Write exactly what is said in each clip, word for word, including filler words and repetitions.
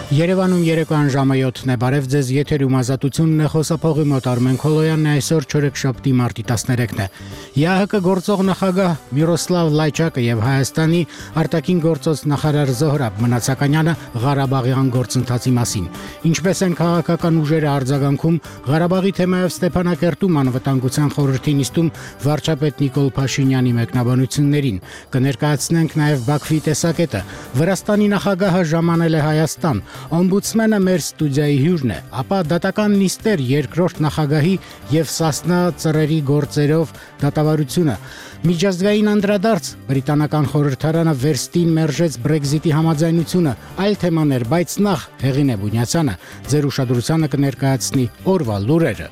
Երևանում երեկոյան ժամը յոթն է, բարև ձեզ, եթերում ազատությունն է, խոսափողի մոտ Արմեն Քոլոյանն է, այսօր չորեքշաբթի մարտի տասներեքն է։ ԵԱՀԿ գործող նախագահ Միրոսլավ Լայչակը եւ Հայաստանի արտաքին գործոց նախարար Զոհրաբ Մնացականյանը Ղարաբաղյան գործընթացի մասին։ Ինչպես են քաղաքական ուժերը արձագանքում Ղարաբաղի թեմայով Ստեփանակերտում անվտանգության խորհրդի նիստում վարչապետ Նիկոլ Փաշինյանի մեկնաբանություններին։ Կներկայացնենք նաեւ Բաքվի տեսակետը։ Վրաստանի նախագահը ժամանել է Հայաստան։ Օմբուդսմենը մեր ստուդիայի հյուրն է, ապա դատական նիստեր երկրորդ նախագահի եւ Սասնա ծռերի գործերով դատավարությունը։ Միջազգային անդրադարձ բրիտանական խորհրդարանը վերստին մերժեց Brexit-ի համաձայնությունը, այլ թեմաներ, բայց նախ Հեղինե Բունյացյանը ձեր ուշադրությանը կներկայացնի օրվա լուրերը։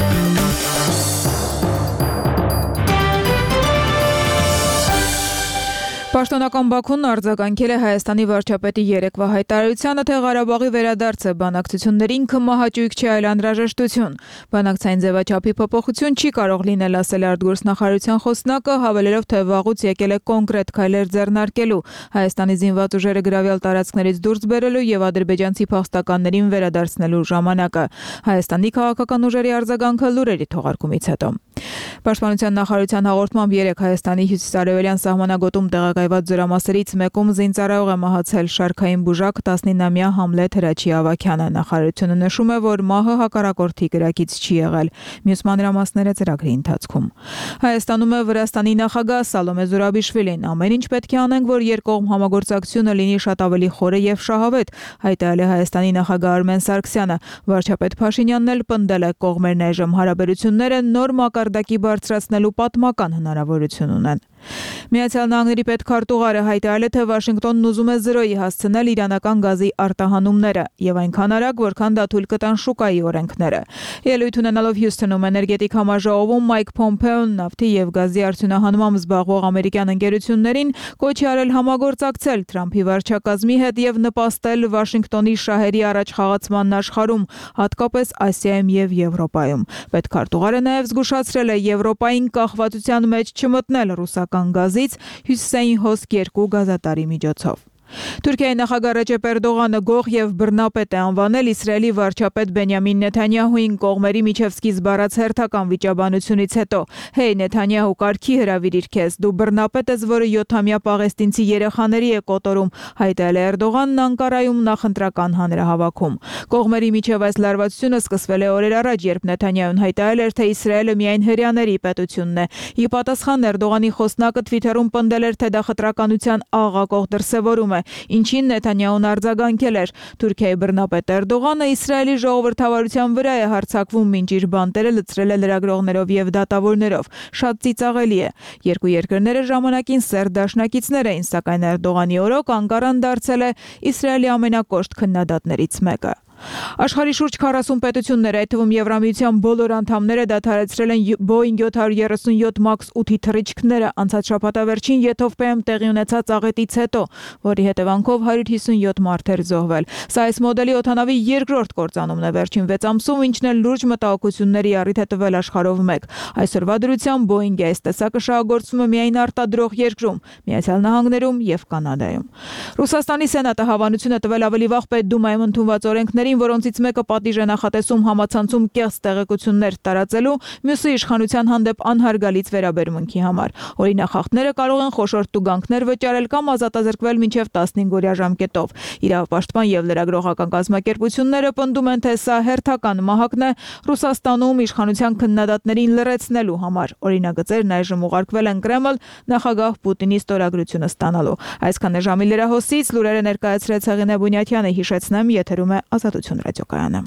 Պաշտոնական Բաքուն արձագանքել է Հայաստանի վարչապետի երեկվա հայտարարությանը, թե Ղարաբաղի վերադարձը բանակցություններին կմահաճույք չէ, այլ անհրաժեշտություն։ Բանակցային ձևաչափի փոփոխություն չի կարող լինել, ասել է արտգործնախարարության խոսնակը, հավելելով, թե վաղուց եկել է կոնկրետ քայլեր ձեռնարկելու Հայաստանի զինված ուժերը գրավյալ տարածքներից դուրս բերելու եւ ադրբեջանցի փախստականներին վերադարձնելու ժամանակը։ Հայաստանի քաղաքական ուժերի արձագանքը լուրերի թողարկումից հետո։ Պաշտպանության նախարարության հաղորդմամբ երեկ Հայաստանի հյուսիսարևելյան սահմանագոտում տեղակայված զորամասերից մեկում զինծառայող է մահացել շարքային բուժակ տասնինամյա Համլետ Հրաչի Ավագյանը։ Նախարարությունը նշում է, որ մահը հակառակորդի կրակից չի եղել։ Մյուս մանրամասները ծրագրի ընթացքում։ Հայաստանում է Վրաստանի նախագահ Սալոմե Զուրաբիշվիլին։ Ամեն ինչ պետք է անենք, որ երկկողմ համագործակցությունը լինի շատ ավելի խորը եւ շահավետ, հայտարարել է Հայաստանի նախագահ Արմեն Սարգսյանը։ Վարչապետ Փաշինյանն էլ պնդել է, կողմերն այժմ հարաբերությունները նոր մակարդակի բարձրացնելու պատմական հնարավորություն ունեն։ Միացյալ Նահանգների պետքարտուղարը հայտարարել է, թե Վաշինգտոնն ուզում է զրոյի հասցնել իրանական գազի արտահանումները եւ այնքան արագ, որքան դա թույլ կտան շուկայի օրենքները։ Ելույթ ունենալով Հյուսթոնում էներգետիկ համաժողովում Մայք Փոմփեոն նավթի եւ գազի արդյունահանմամբ զբաղվող ամերիկյան ընկերություններին կոչ է արել համագործակցել Թրամփի վարչակազմի հետ եւ նպաստել Վաշինգտոնի շահերի առաջ խաղացման աշխարհում, հատկապես Ասիայում եւ Եվրոպայում։ Պետքարտուղարը նաեւ զգուշացրել է Եվրոպային կախվածության մեջ չմտնել ռուսական գազից հյուսիսային հոսք երկու գազատարի միջոցով։ Թուրքիայի նախագահ Ռեջեփ Էրդողանը գող եւ բռնապետ է անվանել Իսրայելի վարչապետ Բենյամին Նեթանյահուին կողմերի միջև սկիզբ առած հերթական վիճաբանությունից հետո։ Հեյ Նեթանյահու, կարգի հրավիրիր քեզ, դու բռնապետ ես, որը յոթամյա պաղեստինցի երեխաների է կոտորում, հայտարարել է Էրդողանն Անկարայում նախընտրական հանրահավաքում։ Կողմերի միջև այս լարվածությունը սկսվել է օրեր առաջ, երբ Նեթանյահուն հայտարարել էր, թե Իսրայելը միայն հրեաների պետությունն է։ Ի պատասխան Էրդողանի խոսնակը Twitter-ում պնդել էր, թե դա խտրականության աղաղակող դրսևորում է, ինչին Նեթանյահուն արձագանքել էր։ Թուրքիայի բռնապետ Էրդողանը Իսրայելի ժողովրդավարության վրա է հարձակվում, մինչ իր բանտերը լցրել է լրագրողներով եւ դատավորներով։ Շատ ծիծաղելի է։ Երկու երկրները ժամանակին սերտ դաշնակիցներ էին, սակայն Էրդողանի օրոք Անկարան դարձել է Իսրայելի ամենակոշտ քննադատներից մեկը։ Աշխարհի շուրջ քառասուն պետություններ, այդ թվում Եվրամիության բոլոր անդամները դադարեցրել են Boeing յոթ երեսունյոթ մաքս ութի թռիչքները անցած շաբաթավերջին Եթովպիայում տեղի ունեցած աղետից հետո, որի հետևանքով հարյուր հիսունյոթ մարդ էր զոհվել։ Սա այս մոդելի օդանավի երկրորդ կործանումն է վերջին վեց ամսում, ինչն էլ լուրջ մտահոգությունների առիթ է տվել աշխարհով մեկ։ Այսօրվա դրությամբ Boeing-ի այս տեսակը շահագործվում է միայն արտադրող երկրում՝ Միացյալ Նահանգներում եւ Կանադայում։ Ռուսաստանի Սենատը հավանություն է տվել ավելի վաղ Պետդումայում ընդունված օրենքների, որոնցից մեկը պատիժ է նախատեսում համացանցում կեղծ տեղեկություններ տարածելու, մյուսը իշխանության հանդեպ անհարգալից վերաբերմունքի համար։ Օրինախախտները կարող են խոշոր տուգանքներ վճարել կամ ազատազրկվել մինչև տասնհինգ օրյա ժամկետով։ Իրավապաշտպան եւ լրագրողական կազմակերպությունները պնդում են, թե սա հերթական մահակն է Ռուսաստանում իշխանության քննադատներին լրացնելու համար։ Օրինագծերն այժմ ուղարկվել են Կրեմլ նախագահ Պուտինի ստորագրությունը ստանալու։ Այսքան է ժամի լրահոսից լուրերը ներկայացրեց Հեղինե Բունյացյանը, հիշեցնեմ, եթերում է Ազատություն ռադիոկայանը։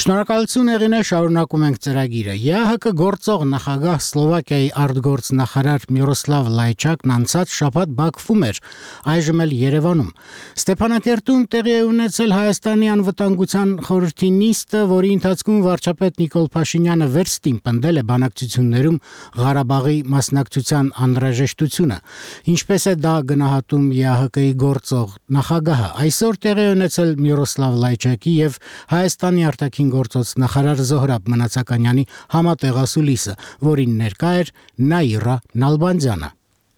Շնորհակալություն եղինե, շարունակում ենք ծրագիրը։ ԵԱՀԿ գործող նախագահ Սլովակիայի արտգործնախարար Միրոսլավ Լայչակն անցած շաբաթ Բաքվում էր, այժմ էլ Երևանում։ Ստեփանակերտում տեղի է ունեցել Հայաստանի անվտանգության խորհրդի նիստը, որի ընթացքում վարչապետ Նիկոլ Փաշինյանը վերստին պնդել է բանակցություններում Ղարաբաղի մասնակցության անհրաժեշտությունը։ Ինչպես է դա գնահատում ԵԱՀԿ-ի գործող նախագահը։ Այսօր տեղի է ունեցել Միրոսլավ Լայչակի եւ Հայաստանի արտաքին գործոց նախարար Զոհրաբ Մնացականյանի համատեղասուլիսը, որին ներկա էր Նաիրա Նալբանդյանը։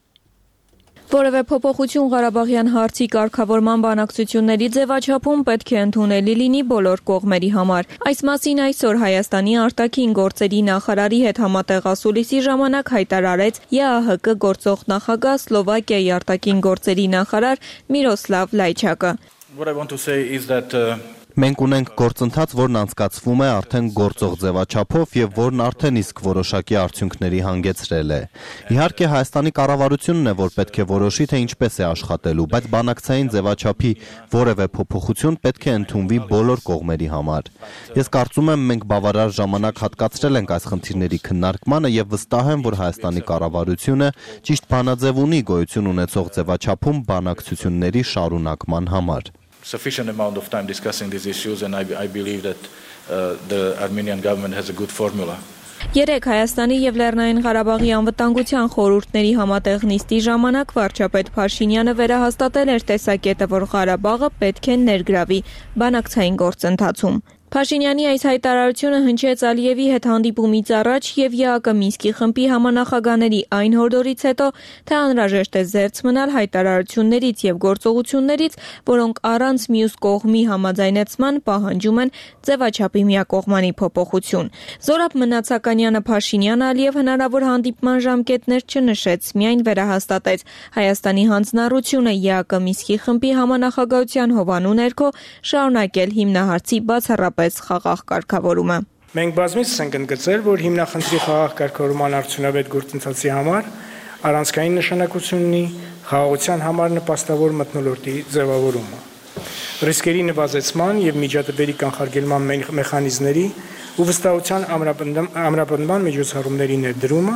Որևէ փոփոխություն Ղարաբաղյան հարցի կարգավորման բանակցությունների ձևաչափում պետք է ընդունելի լինի բոլոր կողմերի համար։ Այս մասին այսօր Հայաստանի արտաքին գործերի նախարարի հետ համատեղասուլիսի ժամանակ հայտարարեց ԵԱՀԿ գործող նախագահ Սլովակիայի արտաքին գործերի նախարար Միրոսլավ Լայչակը։ What I want to say is that uh... Մենք ունենք գործընթաց, որն անցկացվում է արդեն գործող ձևաչափով եւ որն արդեն իսկ որոշակի արդյունքների հանգեցրել է։ Իհարկե Հայաստանի կառավարությունն է, որ պետք է որոշի, թե ինչպես է աշխատելու, բայց բանակցային ձևաչափի որևէ փոփոխություն պետք է ընդունվի բոլոր կողմերի համար։ Ես կարծում եմ, մենք բավարար ժամանակ հատկացրել ենք այս խնդիրների քննարկմանը եւ վստահ եմ, որ Հայաստանի կառավարությունը ճիշտ բանաձև ունի գոյություն ունեցող ձևաչափում բանակցությունների շարունակման համար։ Sufficient amount of time discussing these issues and I, I believe that uh, the Armenian government has a good formula. Երեք Հայաստանի եւ Լեռնային Ղարաբաղի անվտանգության խորհուրդների համատեղ նիստի ժամանակ վարչապետ Փաշինյանը վերահաստատել էր տեսակետը, որ Ղարաբաղը պետք է ներգրավի բանակցային գործընթացում։ Փաշինյանի այս հայտարարությունը հնչեց Ալիևի հետ հանդիպումից առաջ եւ ԵԱՀԿ Մինսկի խմբի համանախագահների այն հորդորից հետո, թե անհրաժեշտ է զերծ մնալ հայտարարություններից եւ գործողություններից, որոնք առանց մյուս կողմի համաձայնեցման պահանջում են ձևաչափի միակողմանի փոփոխություն։ Զորաբ Մնացականյանը Փաշինյան Ալիև հնարավոր հանդիպման ժամկետներ չնշեց, միայն վերահաստատեց Հայաստանի հանձնառությունը ԵԱՀԿ Մինսկի խմբի համանախագահության հովանու ներքո շարունակել հիմնահարցի բացառապես խաղաղ կարգավորումը։ Մենք բազմիցս ենք ընդգծել, որ հիմնախնդրի խաղաղ կարգավորման արդյունավետ գործընթացի համար առանցքային նշանակություն ունի խաղաղության համար նպաստավոր մթնոլորտի ձևավորումը։ Ռիսկերի նվազեցման եւ միջադեպերի կանխարգելման մեխանիզմների ու վստահության ամրապնդման միջոցառումների ներդրումը,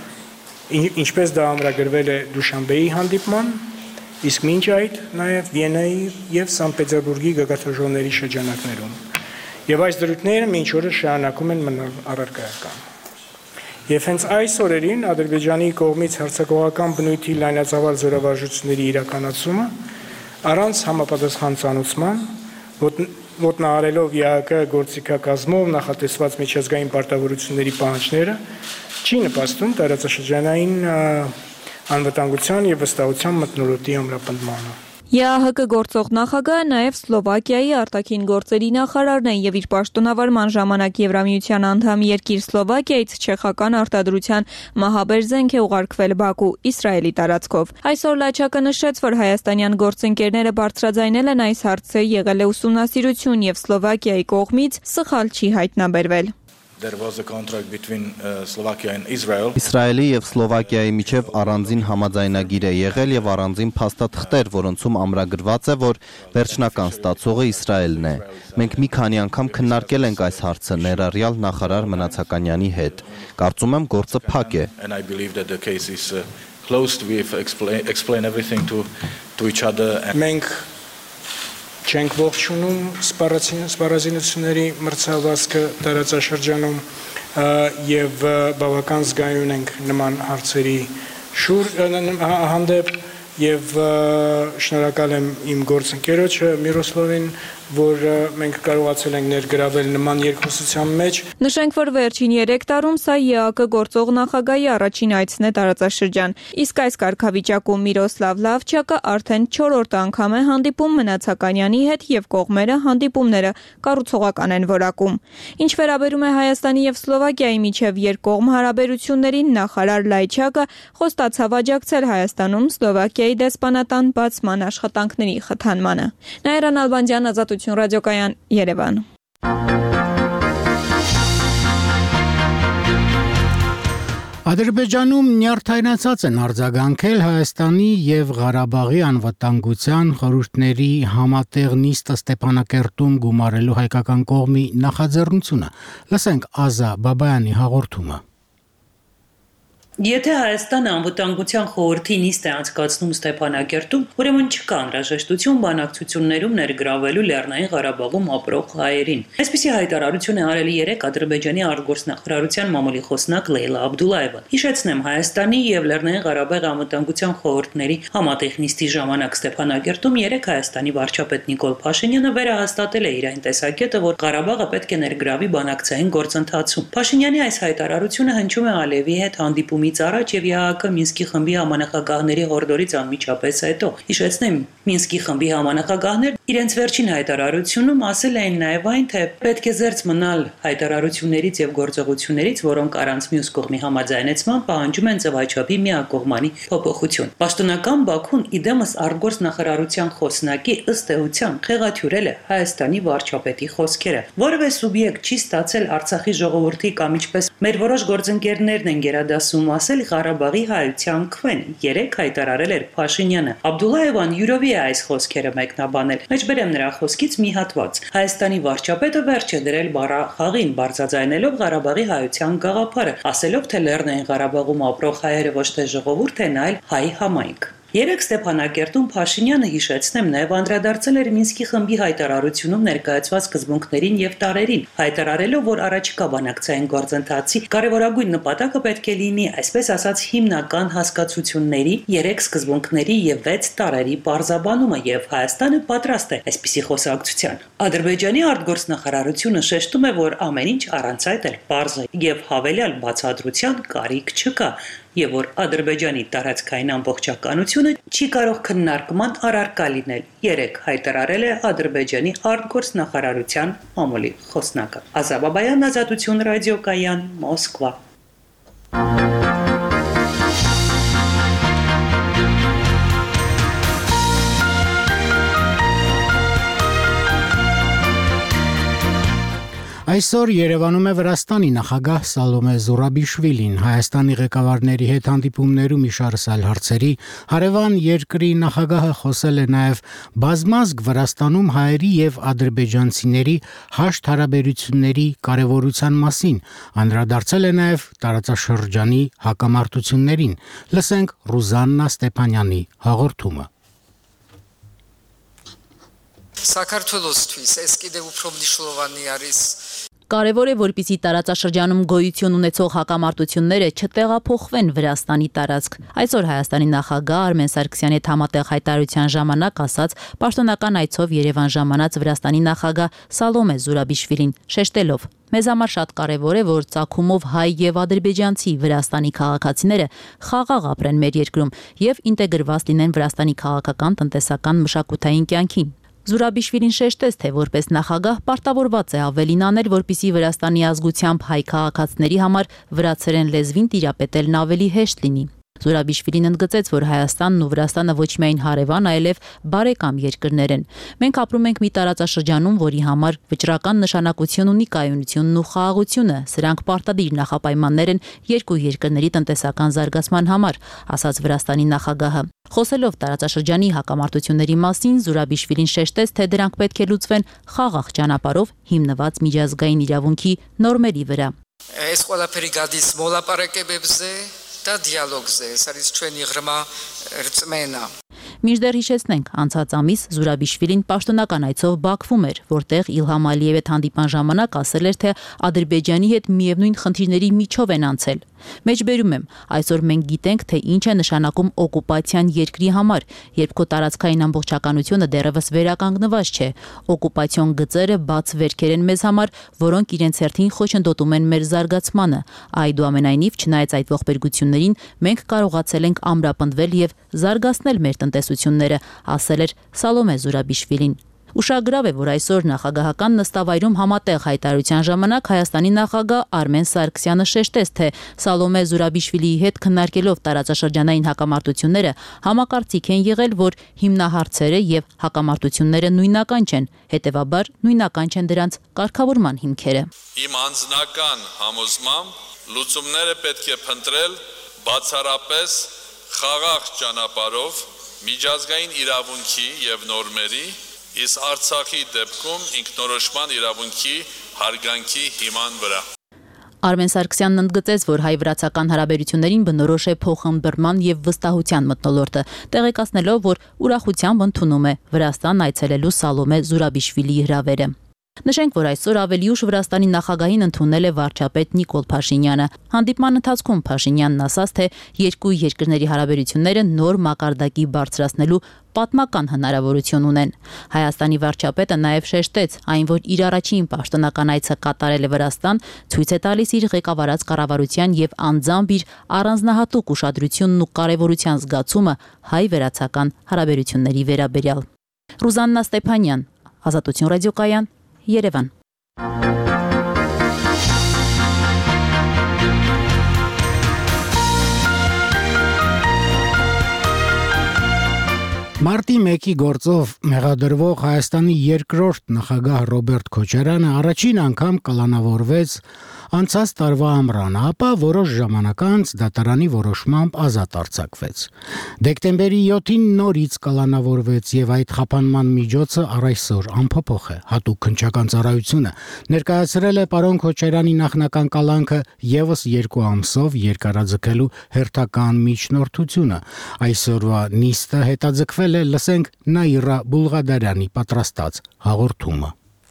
ինչպես դա ամրագրվել է Դուշանբեի հանդիպման, իսկ մինչ այդ նաեւ Վիեննայի եւ Սանկտ Պետերբուրգի գագաթնաժողովների շրջանակներում։ Եվ այս դրույթները մինչ օրս շարունակում են մնալ առարկայական։ Եվ հենց այս օրերին Ադրբեջանի կողմից հարձակողական բնույթի լայնածավալ զորավարժությունների իրականացումը առանց համապատասխան ցանուցման, ոտնահարելով ԵԱՀԿ գործիքակազմով նախատեսված միջազգային պարտավորությունների պահանջները, չի նպաստում տարածաշրջանային անվտանգության եւ վստահության մթնոլորտի ամրապնդմանը։ ԵԱՀԿ գործող նախագահը նաև Սլովակիայի արտաքին գործերի նախարարն է եւ իր պաշտոնավարման ժամանակ Եվրամիության անդամ երկիր Սլովակիայից չեխական արտադրության մահաբեր զենք է ուղարկվել Բաքու, Իսրայելի տարածքով։ Այսօր Լաչակը նշեց, որ հայաստանյան գործընկերները բարձրաձայնել են այս հարցը, եղել է ուսումնասիրություն եւ Սլովակիայի կողմից սխալ չի հայտնաբերվել։ There was a contract between uh, Slovakia and Israel. Իսրայելի եւ Սլովակիայի միջև առանձին համաձայնագիր է եղել եւ առանձին փաստաթղթեր, որոնցում ամրագրված է, որ վերջնական ստացողը Իսրայելն է։ Մենք մի քանի անգամ քննարկել ենք այս հարցը ներառյալ նախարար Մնացականյանի հետ։ Կարծում եմ գործը փակ է։ And I believe that the case is uh, closed. We've explained explain everything to to each other. Մենք չենք ողջունում սպառազինությունների մրցավազքը տարածաշրջանում եւ բավական զգայուն ենք նման հարցերի շուրջ հանդեպ եւ շնորհակալ եմ իմ գործընկերոջը Միրոսլավին, որ մենք կարողացել ենք ներգրավել նման երկխոսության մեջ։ Նշենք, որ վերջին երեք տարում սա ԵԱՀԿ գործող նախագահի առաջին այցն է տարածաշրջան։ Իսկ այս կարգավիճակում Միրոսլավ Լավչակը արդեն չորրորդ անգամ է հանդիպում Մնացականյանի հետ եւ կողմերը հանդիպումները կառուցողական են որակում։ Ինչ վերաբերում է Հայաստանի եւ Սլովակիայի միջև երկկողմ հարաբերություններին, նախարար Լայչակը խոստացավ աջակցել Հայաստանում Սլովակիայի դեսպանատան բացման աշխատանքների խթանմանը։ Նաիրա Նալբանդյան, Ազատություն ռադիոկայան, Երևան։ Ադրբեջանում նյարդայնացած են արձագանքել Հայաստանի եւ Ղարաբաղի անվտանգության խորհուրդների համատեղ նիստը Ստեփանակերտում գումարելու հայկական կողմի նախաձեռնությունը։ Լսենք Ազա Բաբայանի հաղորդումը։ Եթե Հայաստանը անվտանգության խորհրդի նիստ է անցկացնում Ստեփանակերտում, ուրեմն չկա անհրաժեշտություն բանակցություններում ներգրավելու Լեռնային Ղարաբաղում ապրող հայերին։ Այսպիսի հայտարարություն է արել երեկ Ադրբեջանի արտգործնախարարության մամուլի խոսնակ Լեյլա Աբդուլլայևը։ Հիշեցնեմ, Հայաստանի եւ Լեռնային Ղարաբաղի անվտանգության խորհուրդների համատեղ նիստի ժամանակ Ստեփանակերտում երեկ Հայաստանի վարչապետ Նիկոլ Փաշինյանը վերահաստատել է իր այն տեսակետը, որ Ղարաբաղը պետք է ներգրավի բանակցային գործընթացում։ Փաշինյանի այս հայտարարությունը հնչում է Ալիևի հետ հանդիպում առաջ եւ ԵԱՀԿ Մինսկի խմբի համանախագահների հորդորից անմիջապես հետո։ Հիշեցնեմ, Մինսկի խմբի համանախագահներն իրենց վերջին հայտարարությունում ասել էին նաեւ այն, թե պետք է զերծ մնալ հայտարարություններից եւ գործողություններից, որոնք առանց մյուս կողմի համաձայնեցման պահանջում են ձևաչափի միակողմանի փոփոխություն։ Պաշտոնական Բաքուն իդեմս արտգործնախարարության խոսնակի ըստ էության խեղաթյուրել է Հայաստանի վարչապետի խոսքերը։ Որևէ սուբյեկտ չի ստացել Արցախի ժողովրդի կամ ինչպես մեր որոշ գործընկերներն են գերադասում ասել Ղարաբաղի հայության քվեն, երեք հայտարարել էր Փաշինյանը։ Աբդուլլայևան յուրովի է այս խոսքերը մեկնաբանել։ Մեջբերեմ նրա խոսքից մի հատված։ Հայաստանի վարչապետը վերջ է դրել բառախաղին, բարձրաձայնելով Ղարաբաղի հայության գաղափարը, ասելով, թե Լեռնային Ղարաբաղում ապրող հայերը ոչ թե ժողովուրդ են, այլ հայ համայնք։ Երեք Ստեփանակերտում Փաշինյանը հիշեցնեմ նաև անդրադարձել էր Մինսկի խմբի հայտարարությունում ներկայացված սկզբունքներին եւ տարերին, հայտարարելով, որ առաջիկա բանակցային գործընթացի կարևորագույն նպատակը պետք է լինի, այսպես ասած, հիմնական հասկացությունների, երեք սկզբունքների եւ վեց տարերի բարձաբանումը եւ Հայաստանը պատրաստ է այսպիսի խոսակցության։ Ադրբեջանի արտգործնախարարությունը շեշտում է, որ ամեն ինչ առանց այդ էլ բարձ է եւ հավելյալ բացատրության կարիք չկա։ Եվ որ Ադրբեջանի տարածքային ամբողջականությունը չի կարող քննարկման առարկա լինել, երեք հայտարարել է Ադրբեջանի արտգործնախարարության մամուլի խոսնակը։ Ազա Բաբայան, Ազատություն ռադիոկայան, Մոսկվա։ Այսօր Երևանում է Վրաստանի նախագահ Սալոմե Զուրաբիշվիլին, Հայաստանի ղեկավարների հետ հանդիպումներում իշարսալ հարցերի, հարևան երկրի նախագահը խոսել է նաև բազմազգ Վրաստանում հայերի եւ ադրբեջանցիների հաշտ հարաբերությունների կարեւորության մասին, անդրադարձել է նաև տարածաշրջանի հակամարտություններին։ Լսենք Ռուզաննա Ստեփանյանի հաղորդումը։ Საქართველოსთვის ეს კიდევ უფრო მნიშვნელოვანი არის Կարևոր է, որպեսզի տարածաշրջանում գոյություն ունեցող հակամարտությունները չտեղափոխվեն Վրաստանի տարածք։ Այսօր Հայաստանի նախագահ Արմեն Սարգսյանի հետ համատեղ հայտարարության ժամանակ ասաց պաշտոնական այցով Երևան ժամանած Վրաստանի նախագահ Սալոմե Զուրաբիշվիլին, շեշտելով. Մեզ համար շատ կարևոր է, որ ծագումով հայ եւ ադրբեջանցի Վրաստանի քաղաքացիները խաղաղ ապրեն մեր երկրում եւ ինտեգրված լինեն Վրաստանի քաղաքական, տնտեսական, մշակութային կյանքին։ Զուրաբիշվիլին շեշտեց, թե որպես նախագահ պարտավորված է ավելին անել, որպեսզի Վրաստանի ազգությամբ հայ քաղաքացիների համար վրացերեն լեզվին տիրապետելն ավելի հեշտ լինի։ Զուրաբիշվիլին ընդգծեց, որ Հայաստանն ու Վրաստանը ոչ միայն հարևան, այլև բարեկամ երկրներ են։ Մենք ապրում ենք մի տարածաշրջանում, որի համար վճռական նշանակություն ունի կայունությունն ու խաղաղությունը։ Սրանք պարտադիր նախապայմաններ են երկու երկրների տնտեսական զարգացման համար, ասաց Վրաստանի նախագահը։ Խոսելով տարածաշրջանի հակամարտությունների մասին, Զուրաբիշվիլին շեշտեց, թե դրանք պետք է լուծվեն խաղաղ ճանապարհով հիմնված միջազգային իրավունքի նորմերի վրա։ Այս ყველაფერი გადის մոլაპարակებებზე და դիալոգზე, ეს არის ჩვენი ღრმა რწმენა։ Մինչդեռ հիշեցնենք, անցած ամիս Զուրաբիշվիլին պաշտոնական այցով Բաքվում էր, որտեղ Իլհամ Ալիևի հետ հանդիպան ժամանակ ասել էր, թե Ադրբեջանի հետ միևնույն խնդիրների միջով են անցել։ Մեջբերում եմ, այսօր մենք գիտենք, թե ինչ է նշանակում օկուպացիան երկրի համար, երբ քո տարածքային ամբողջականությունը դեռևս վերականգնված չէ։ Օկուպացիոն գծերը բաց վերքեր են մեզ համար, որոնք իրենց հերթին խոչընդոտում են մեր զարգացմանը։ Այդուամենայնիվ, չնայած այդ ողբերգություններին, մենք կարողացել ենք ամրապնդվել եւ զարգացնել մեր տնտեսությունները, ասել էր Սալոմե Զուրաբիշվիլին։ Ուշագրավ է, որ այսօր նախագահական նստավայրում համատեղ հայտարարության ժամանակ Հայաստանի նախագահ Արմեն Սարգսյանը շեշտեց, թե Սալոմե Զուրաբիշվիլիի հետ քննարկելով տարածաշրջանային հակամարտությունները համակարծիք են եղել, որ հիմնահարցերը եւ հակամարտությունները նույնական չեն, հետեւաբար նույնական չեն դրանց կարգավորման հիմքերը։ Իմ անձնական համոզմամբ լուծումները պետք է փնտրել բացառապես խաղաղ ճանապարհով միջազգային իրավունքի եւ նորմերի, իսկ Արցախի դեպքում ինքնորոշման իրավունքի հարգանքի հիման վրա։ Արմեն Սարգսյանն ընդգծեց, որ հայ-վրացական հարաբերություններին բնորոշ է փոխըմբռնման եւ վստահության մթնոլորտը, տեղեկացնելով, որ ուրախությամբ ընդունում է Վրաստան այցելելու Սալոմե Զուրաբիշվիլիի հրավերը։ Նշենք, որ այսօր ավելի ուշ Վրաստանի նախագահին ընդունել է վարչապետ Նիկոլ Փաշինյանը։ Հանդիպման ընթացքում Փաշինյանն ասաց, թե երկու երկրների հարաբերությունները նոր մակարդակի բարձրացնելու պատմական հնարավորություն ունեն։ Հայաստանի վարչապետը նաև շեշտեց, այն որ իր առաջին պաշտոնական այցը կատարել է Վրաստան, ցույց է տալիս իր ղեկավարած կառավարության եւ անձամբ իր առանձնահատուկ ուշադրությունն ու կարեւորության զգացումը հայ-վրացական հարաբերությունների վերաբերյալ։ Ռուզաննա Ստեփանյան, Ազատություն ռադիոկայան, Երևան։ Մարտի մեկի գործով մեղադրվող Հայաստանի երկրորդ նախագահ Ռոբերտ Քոչարյանը առաջին անգամ կալանավորվեց անցած տարվա ամռանը, ապա որոշ ժամանակ անց դատարանի որոշմամբ ազատ արձակվեց։ Դեկտեմբերի յոթին նորից կալանավորվեց եւ այդ խափանման միջոցը առ այսօր անփոփոխ է։ Հատուկ քննչական ծառայությունը ներկայացրել է պարոն Քոչարյանի նախնական կալանքը եւս երկու ամսով երկարաձգելու հերթական միջնորդությունը։ Այսօրվա նիստը հետաձգվել է, լսենք Նաիրա Բուլղադարյանի պատրաստած հաղորդումը։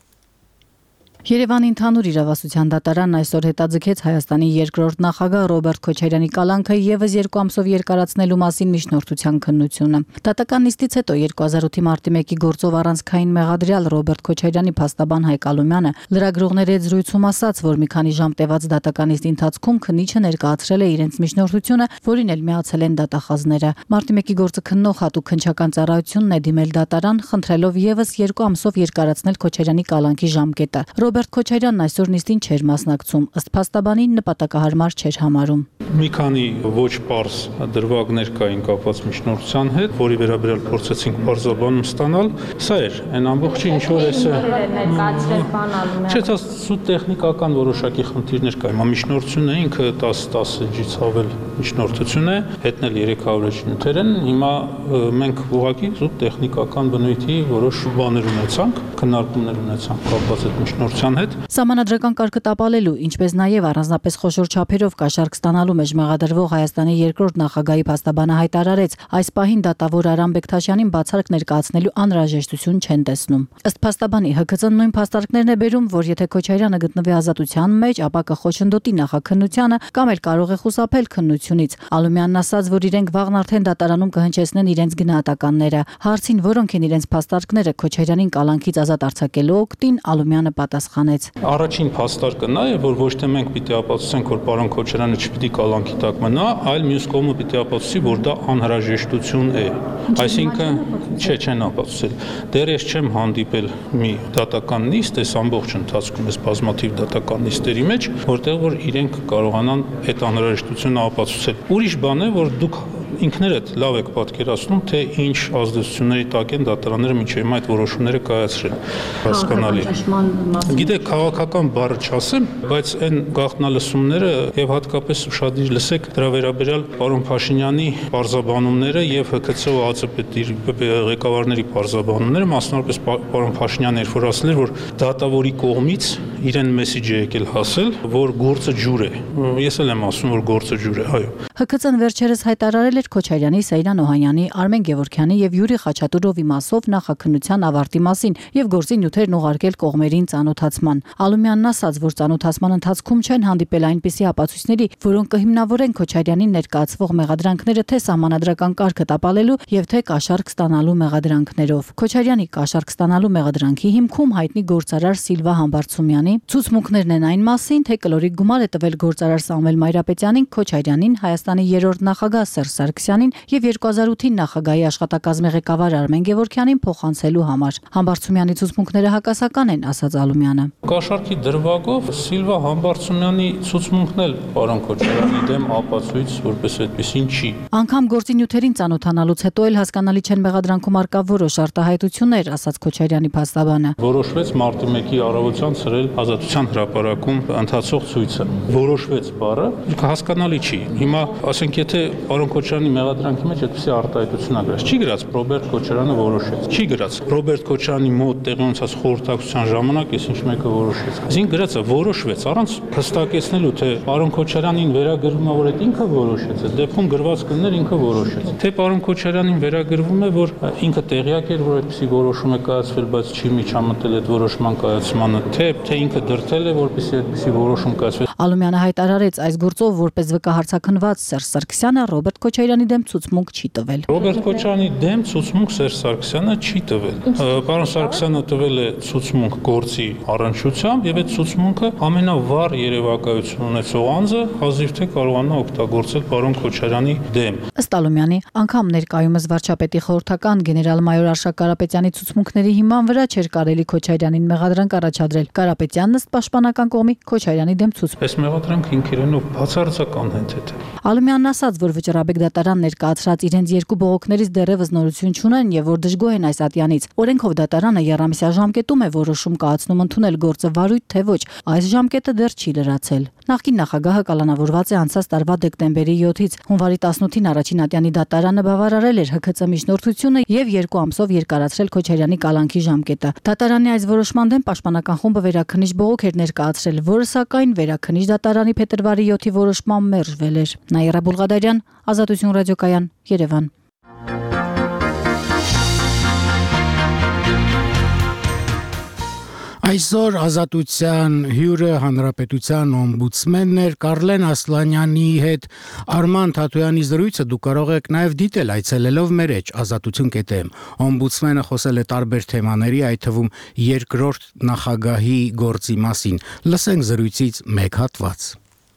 Երևանի ընդհանուր իրավասության դատարանն այսօր հետաձգեց Հայաստանի երկրորդ նախագահ Ռոբերտ Քոչարյանի կալանքը եւս երկու ամսով երկարացնելու մասին միջնորդության քննությունը։ Դատական նիստից հետո երկու հազար ութի մարտի մեկի գործով առանցքային մեղադրյալ Ռոբերտ Քոչարյանի փաստաբան Հայկ Ալոմյանը լրագրողների հետ զրույցում ասաց, որ մի քանի ժամ տևած դատական նիստի ընթացքում քննիչը ներկայացրել է իրենց միջնորդությունը, որին էլ միացել են դատախազները։ Մարտի մեկի գործը քննող հատուկ քննչական ծառայությունն է դիմել դատարան, խնդրելով եւս երկու ամսով երկարացնել Քոչարյանի կալանքի ժամկետը։ Ռոբերտ Քոչարյանն այսօր նիստին չէր մասնակցում, ըստ փաստաբանի նպատակահարմար չէր համարում։ Մի քանի ոչ պարզ դրվագներ կային կապված միջնորդության հետ, որի վերաբերյալ փորձեցինք բարձրաբանում ստանալ, սա էր այն ամբողջը, ինչ որ էս Չէ, դա սուտ տեխնիկական որոշակի խնդիրներ կային։ Միջնորդությունը ինքը տասը տասը ավել միջնորդություն է, հետնել երեք հարյուր նյութեր են։ Հիմա մենք ուղղակի սուտ տեխնիկական բնույթի որոշ բաներ ունեցանք, քննարկումներ ունեցանք կապված այդ միջնորդության հետ։ Սահմանադրական կարգը տապալելու, ինչպես նաև առանձնապես խոշոր չափերով կաշառք ստանալու մեջ մեղադրվող Հայաստանի երկրորդ նախագահի փաստաբանը հայտարարեց, այս պահին դատավոր Արամ Բեկթաշյանին բացառք ներկայացնելու անհրաժեշտություն չեն տեսնում։ Ըստ փաստաբանի Հ K Ծ-ն նույն փաստարկներն է բերում, որ եթե Քոչարյանը գտնվի ազատության մեջ, ապա կխոչընդոտի նախաքննությանը կամ էլ կարող է խուսափել քննությունից։ Ալոմյանն ասաց, որ իրենք վաղն արդեն դատարանում կհնչեցնեն իրենց գնահատականները։ Հարցին, որոնք են իրենց փաստարկները Քոչարյանին կալանքից ազատ արձակելու օգտին, Ալոմյանը պատասխանեց. Առաջին փաստարկը նա է, որ ոչ թե մենք պիտի ապացուցենք, որ պարոն Քոչարյանը չպիտի կալանքի տակ մնա, այլ մյուս կողմը պիտի ապացուցի, որ դա անհրաժեշտություն է։ Այսինքն, չէ, չեն ապացուցել։ Դեռ ես չեմ հանդիպել մի դատական նիստ, այս ամբողջ ընթացքում էս բազմաթիվ դատական նիստերի մեջ, որտեղ որ իրենք կարողանան այդ անհրաժեշտությունը ապացուցել։ Ուրիշ բան է, որ դուք ինքներդ լավ եք պատկերացնում, թե ինչ ազդեցությունների տակ են դատարանները մինչև հիմա այդ որոշումները կայացրել։ Հասկանալի։ Գիտեք, քաղաքական բառը չասեմ, բայց այն գաղտնալսումները եւ հատկապես ուշադիր լսեք դրա վերաբերյալ պարոն Փաշինյանի պարզաբանումները եւ Հ K Ծ-ի ԱԾՊ ղեկավարների պարզաբանումները, մասնավորապես պարոն Փաշինյանը երբ որ ասել էր, որ դատավորի կողմից իրեն մեսիջ է եկել հասել, որ գործը ջուր է։ Ես էլ եմ ասում, որ գործը ջուր է, այո։ Հ K Ծ-ն վերջերս հայտարարել էր Քոչարյանի, Սեյրան Օհանյանի, Արմեն Գևորգյանի եւ Յուրի Խաչատուրովի մասով նախաքննության ավարտի մասին եւ գործի նյութերն ուղարկել կողմերին ծանոթացման։ Ալոմյանն ասաց, որ ծանոթացման ընթացքում չեն հանդիպել այնպիսի ապացույցների, որոնք կհիմնավորեն Քոչարյանին ներկայացվող մեղադրանքները թե սահմանադրական կարգը տապալելու եւ թե կաշառք ստանալու մեղադրանքներով։ Քոչարյանի կաշառք ստանալու մեղադրանքի հիմքում հայտնի գործարար Սիլվա Համբարձումյանի ցուցմունքներն են այն մասին, թե կլորիկ գումար է տվել գործարար Սամվել Մայրապետյանին, Քոչարյանին, Հայաստանի երրորդ նախագահ Սերժ Սարգսյանին եւ երկու հազար ութին նախագահի աշխատակազմի ղեկավար Արմեն Գևորգյանին փոխանցելու համար։ Համբարձումյանի ցուցմունքները հակասական են, ասաց Ալոմյանը։ Կաշառքի դրվագով Սիլվա Համբարձումյանի ցուցմունքն էլ պարոն Քոչարյանի դեմ ապացույց որպես այդպեսին չի։ Անկամ գործի նյութերին ծանոթանալուց հետո էլ հասկանալի չեն մեղադրանքում արկա որոշ արտահայտություններ, ասաց Քոչարյանի փաստաբանը։ Որոշվեց մարտի մեկի առավոտյան ցրել Ազատության հրապարակում ընթացող ցույցը։ Որոշվեց բառը հասկանալի չի։ Հիմա ասենք եթե պարոն Քոչարյանի մեղադրանքի մեջ այդպիսի արտահայտություն ա գրած, չի գրած Ռոբերտ Քոչարյանը որոշեց։ Չի գրած Ռոբերտ Քոչարյանի մոտ տեղի ունեցած խորհրդակցության ժամանակ ես ինչ մեկը որոշեց։ Այսինքն գրածը որոշվեց առանց հստակեցնելու թե պարոն Քոչարյանին վերագրվում է որ այդ ինքը որոշեց, այդ դեպքում գրված կներ ինքը որոշեց։ Թե պարոն Քոչարյանին վերագրվում է որ ինքը տեղյակ էր որ այդպիսի որոշում է կայացվել, բայց չի միջամտել այդ որոշման կայացմանը, թե թե ինքը դրդել է որպեսզի այդպիսի որոշում կայացվի։ Ալումյանը հայտարարեց այս գործով որպես վկահարցակնված Սերժ Սարգսյանը Ռոբերտ Քոչարյանի դեմ ցուցմունք չի տվել։ Ռոբերտ Քոչարյանի դեմ ցուցմունք Սերժ Սարգսյանը չի տվել։ Պարոն Սարգսյանը տվել է ցուցմունք գործի առնչությամբ եւ այդ ցուցմունքը ամենավառ երևակայություն ունեցող անձը հազիվ թե կարողանա օգտագործել պարոն Քոչարյանի դեմ։ Ըստ Ալումյանի, անգամ ներկայումս վարչապետի խորհրդական գեներալ-մայոր Արշակ Կարապետյանի ցուցմունքների հիման վրա չէր կարելի Քոչարյանին մեղադրանք առաջադրել։ Կարապետյանն ըստ պաշտպանական կողմի Քոչարյանի դեմ ցուցմունք Այս մեղադրանքը ինքնիրենով բացարձակ անհեթեթ է։ Ալումյանն ասաց, որ Վճռաբեկ դատարան ներկայացրած իրենց երկու բողոքներից դեռևս նորություն չունեն եւ որ դժգոհ են այս ատյանից։ Օրենքով դատարանը եռամիսյա ժամկետում է որոշում կայացնում ընդունել գործը վարույթ թե ոչ։ Այս ժամկետը դեռ չի լրացել։ Նախկին նախագահը կալանավորված է անցած տարվա դեկտեմբերի յոթից։ Հունվարի տասնութին առաջին ատյանի դատարանը բավարարել էր ՀՔԾ միջնորդությունը եւ երկու ամսով երկարացրել Քոչարյանի կալանքի ժամկետը։ Դատարանի այս որոշման դեմ պաշտպանական խումբը վերաքննիչ բողոք էր ներկայացրել, որը սակայն վերաքննիչ դատարանի փետրվարի յոթի որոշմամբ մերժվել էր։ Նաիրա Բուլղադարյան, Ազատություն ռադիոկայան, Երևան։ Այսօր Ազատության հյուրը հանրապետության օմբուդսմենն էր Կարլեն Ասլանյանի հետ Արման Թաթոյանի զրույցը դուք կարող եք նաև դիտել այցելելով մեր էջ ազատություն.am։ Օմբուդսմենը խոսել է տարբեր թեմաների, այդ թվում երկրորդ նախագահի գործի մասին։ Լսենք զրույցից մեկ հատված։